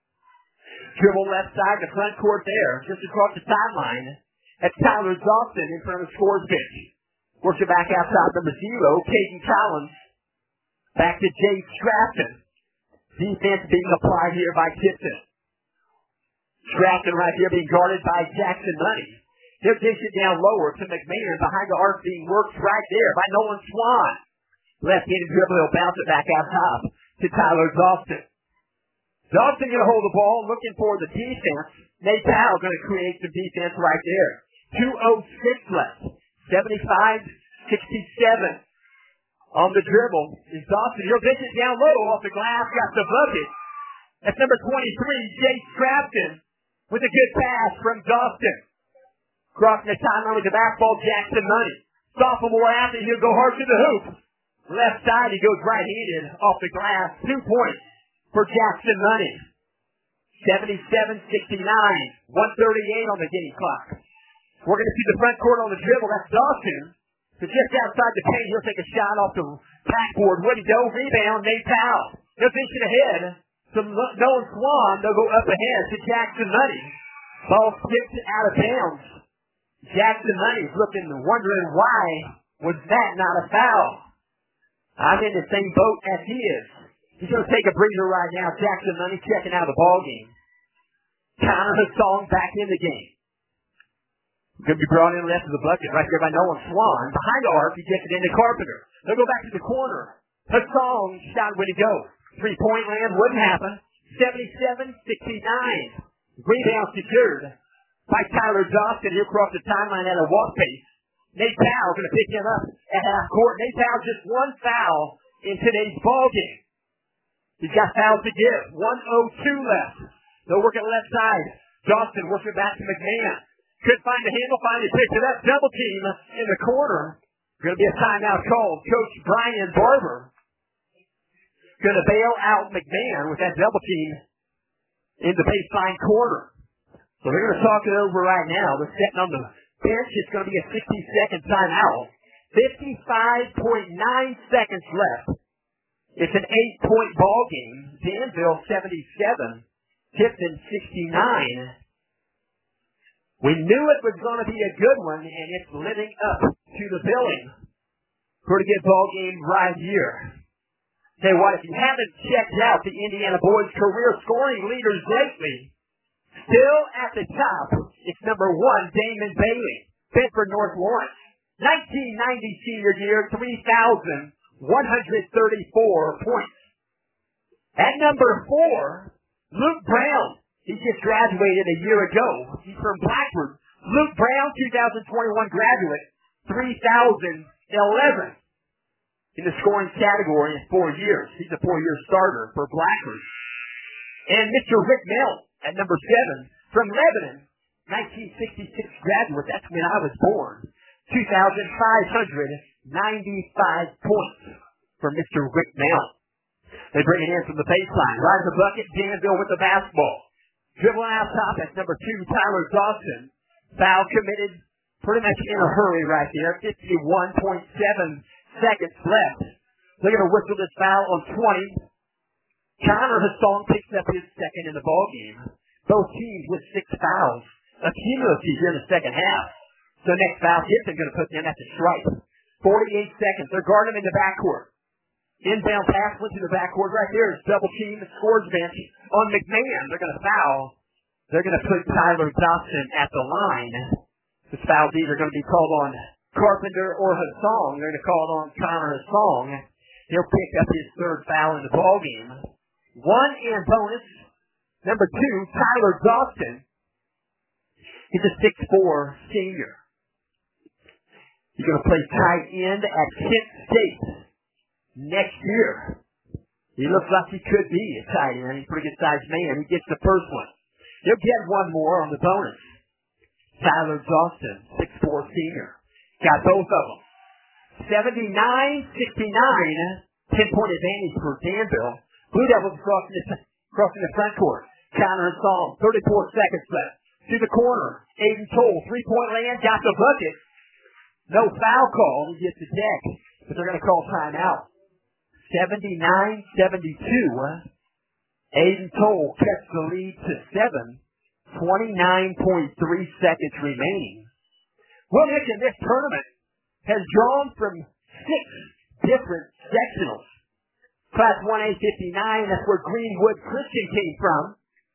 Dribble left side, the front court there. Just across the sideline. That's Tyler Dawson in front of the scores bench. Works it back outside number zero. Caden Collins. Back to Jay Stratton. Defense being applied here by Tipton. Stratton right here being guarded by Jackson Money. He'll dish it down lower to McMahon. Behind the arc being worked right there by Nolan Swan. Left-handed dribble, he'll bounce it back out top to Tyler Dawson. Dawson going to hold the ball, looking for the defense. Nate Powell going to create some defense right there. two oh six left. seventy-five sixty-seven. On the dribble is Dawson. He'll dish it down low off the glass. Got the bucket. That's number twenty-three, Jake Crafton, with a good pass from Dawson. Crossing the timeline with the basketball, Jackson Money. Sophomore athlete, he'll go hard to the hoop. Left side, he goes right-handed off the glass. Two points for Jackson Money. seventy-seven sixty-nine. one thirty-eight on the game clock. We're going to see the front court on the dribble. That's Dawson. So just outside the paint, he'll take a shot off the backboard. Woody Doe, rebound, Nate Powell. He'll dish it ahead to Nolan Swan. They'll go up ahead to Jackson Money. Ball skipped out of bounds. Jackson Money's looking, wondering why was that not a foul. I'm in the same boat as he is. He's going to take a breather right now. Jackson Money checking out the ball game. Connor Hassan back in the game. Going to be brought in left of the bucket right there by Nolan Swan. Behind the arc, he gets it into Carpenter. They'll go back to the corner. Hassan shot when he goes. Three-point land wouldn't happen. seventy-seven sixty-nine. Rebound secured by Tyler Dawson. He'll cross the timeline at a walk pace. Nate Powell going to pick him up at half court. Nate Powell just one foul in today's ball game. He's got fouls to give. one oh two left. They'll work at left side. Dawson works it back to McMahon. Could find the handle, finally picks it up. Double team in the corner. Going to be a timeout called. Coach Brian Barber going to bail out McMahon with that double team in the baseline corner. So they're going to talk it over right now. They're sitting on the bench. It's going to be a sixty-second timeout. fifty-five point nine seconds left. It's an eight-point ball game. Danville seventy-seven. Tipton sixty-nine. We knew it was going to be a good one, and it's living up to the billing. Pretty good ball game right here. Say what, if you haven't checked out the Indiana boys' career scoring leaders lately, still at the top, it's number one, Damon Bailey, Bedford North Lawrence. nineteen ninety senior year, three thousand one hundred thirty-four points. At number four, Luke Brown. He just graduated a year ago. He's from Blackford. Luke Brown, two thousand twenty-one graduate, three thousand eleven in the scoring category in four years. He's a four-year starter for Blackford. And Mister Rick Mell at number seven from Lebanon, nineteen sixty-six graduate. That's when I was born. two thousand five hundred ninety-five points for Mister Rick Mell. They bring it in from the baseline. Right in the bucket, Danville with the basketball. Dribbling out top, that's number two, Tyler Dawson. Foul committed pretty much in a hurry right there. fifty-one point seven seconds left. They're going to whistle this foul on twenty. Connor Hassan picks up his second in the ballgame. Both teams with six fouls. Accumulative here in the second half. So next foul, Gibson going to put them at the stripe. forty-eight seconds. They're guarding him in the backcourt. Inbound pass went to the backcourt right there. It's double team, the scores bench on McMahon. They're going to foul. They're going to put Tyler Dawson at the line. This foul's either going to be called on Carpenter or Hassan. They're going to call it on Connor Hassan. He'll pick up his third foul in the ballgame. One and bonus. Number two, Tyler Dawson. He's a six foot four senior. He's going to play tight end at Kent State next year. He looks like he could be a tight end. He's a pretty good sized man. He gets the first one. He'll get one more on the bonus. Tyler Dawson, six foot four senior. Got both of them. seventy-nine sixty-nine, ten-point advantage for Danville. Blue Devils crossing the, crossing the front court. Counter and Psalm, thirty-four seconds left. To the corner. Aiden Toll, three-point land, got the bucket. No foul call. He gets the deck, but they're going to call timeout. seventy-nine seventy-two. Aiden Toll cuts the lead to seven. twenty-nine point three seconds remaining. Well, mention this tournament has drawn from six different sectionals. Class one A fifty-nine, that's where Greenwood Christian came from.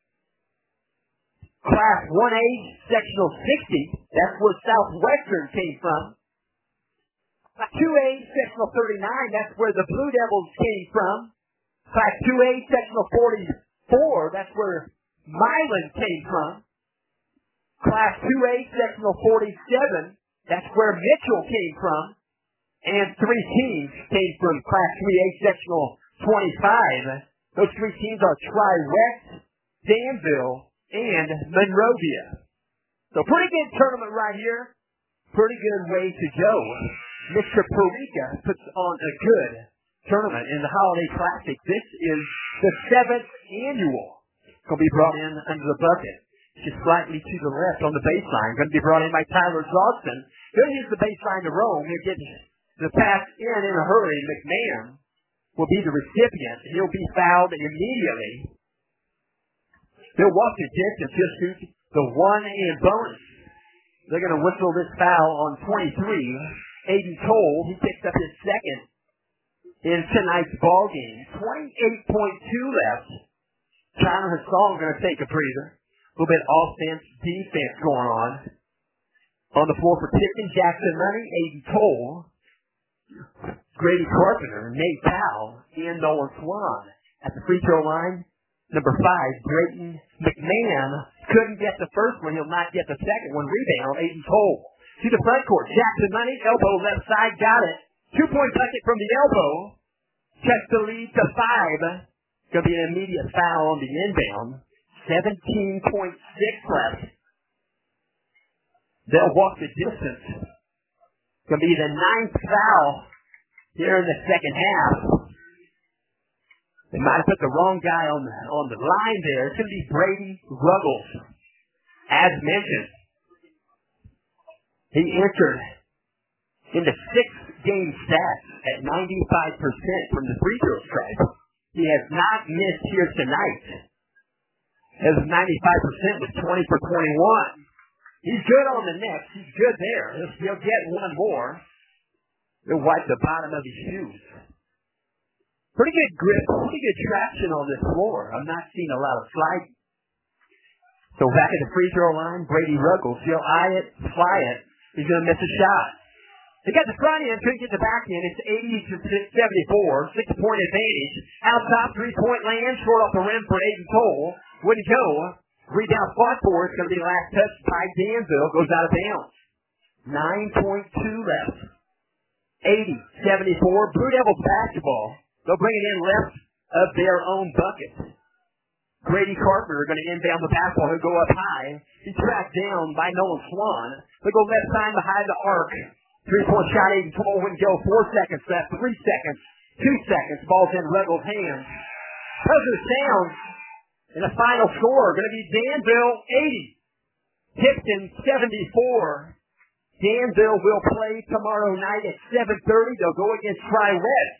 Class one A sectional sixty, that's where Southwestern came from. Class two A sectional thirty-nine, that's where the Blue Devils came from. Class two A sectional forty-four, that's where Milan came from. Class two A sectional forty-seven, that's where Mitchell came from. And three teams came from Class three A sectional twenty-five. Those three teams are Tri-West, Danville, and Monrovia. So pretty good tournament right here. Pretty good way to go. Mister Perica puts on a good tournament in the Holiday Classic. This is the seventh annual. It's going to be brought in under the bucket. Just slightly to the left on the baseline. Going to be brought in by Tyler Dawson. He'll use the baseline to roam. He'll get the pass in in a hurry. McMahon will be the recipient. He'll be fouled immediately. He'll walk the distance. He'll shoot the one and bonus. They're going to whistle this foul on twenty-three. Aiden Cole, he picks up his second in tonight's ball game. twenty-eight point two left. Connor Hassan going to take a breather. A little bit offense, defense going on. On the floor for Tipton, Jackson Money, Aiden Cole, Grady Carpenter, Nate Powell, and Nolan Swan. At the free throw line, number five, Brayton McMahon. Couldn't get the first one. He'll not get the second one. Rebound, Aiden Cole. To the front court. Jackson Money, elbow left side, got it. Two-point bucket from the elbow. Checks the lead to five. Going to be an immediate foul on the inbound. seventeen point six left. They'll walk the distance. Going to be the ninth foul here in the second half. They might have put the wrong guy on the, on the line there. It's going to be Brady Ruggles. As mentioned, he entered into six game stats at ninety-five percent from the free throw stripe. He has not missed here tonight. Has ninety-five percent with twenty for twenty-one. He's good on the next. He's good there. He'll, he'll get one more. He'll wipe the bottom of his shoes. Pretty good grip, pretty good traction on this floor. I'm not seeing a lot of sliding. So back at the free throw line, Brady Ruggles. He'll eye it, fly it. He's going to miss a shot. He got the front end, couldn't get the back end. It's eighty to seventy-four, six-point advantage. Out top, three-point land, short off the rim for Aiden Cole. Wouldn't go. Rebound fought for. It's going to be the last touch by Danville. Goes out of bounds. nine point two left. eighty seventy-four. Blue Devils basketball. They'll bring it in left of their own bucket. Grady Carpenter going to inbound the basketball. He'll go up high. He's tracked down by Nolan Swan. They'll go left side behind the arc. Three-point shot, Aiden Cole wouldn't go. Four seconds left. Three seconds. Two seconds. Ball's in Ruggles' hands. Buzzer sounds. And the final score going to be Danville eighty. Tipton seventy-four. Danville will play tomorrow night at seven thirty. They'll go against Tri-West.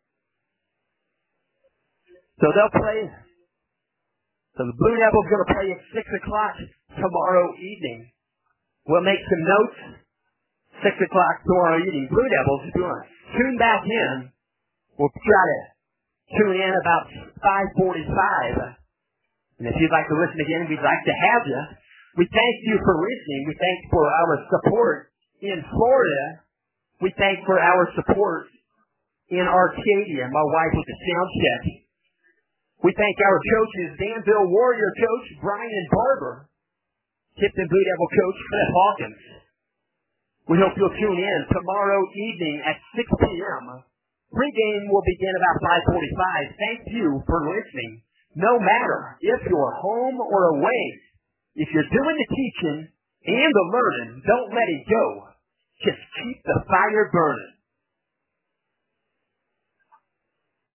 So they'll play. So the Blue Devils going to play at six o'clock tomorrow evening. We'll make some notes. six o'clock tomorrow evening. Blue Devils is going to tune back in. We'll try to tune in about five forty-five. And if you'd like to listen again, we'd like to have you. We thank you for listening. We thank for our support in Florida. We thank for our support in Arcadia. My wife with the sound check. We thank our coaches, Danville Warrior coach Brian Barber, Tipton Blue Devil coach Cliff Hawkins. We hope you'll tune in tomorrow evening at six p.m. Pre-game will begin about five forty-five. Thank you for listening. No matter if you're home or away, if you're doing the teaching and the learning, don't let it go. Just keep the fire burning.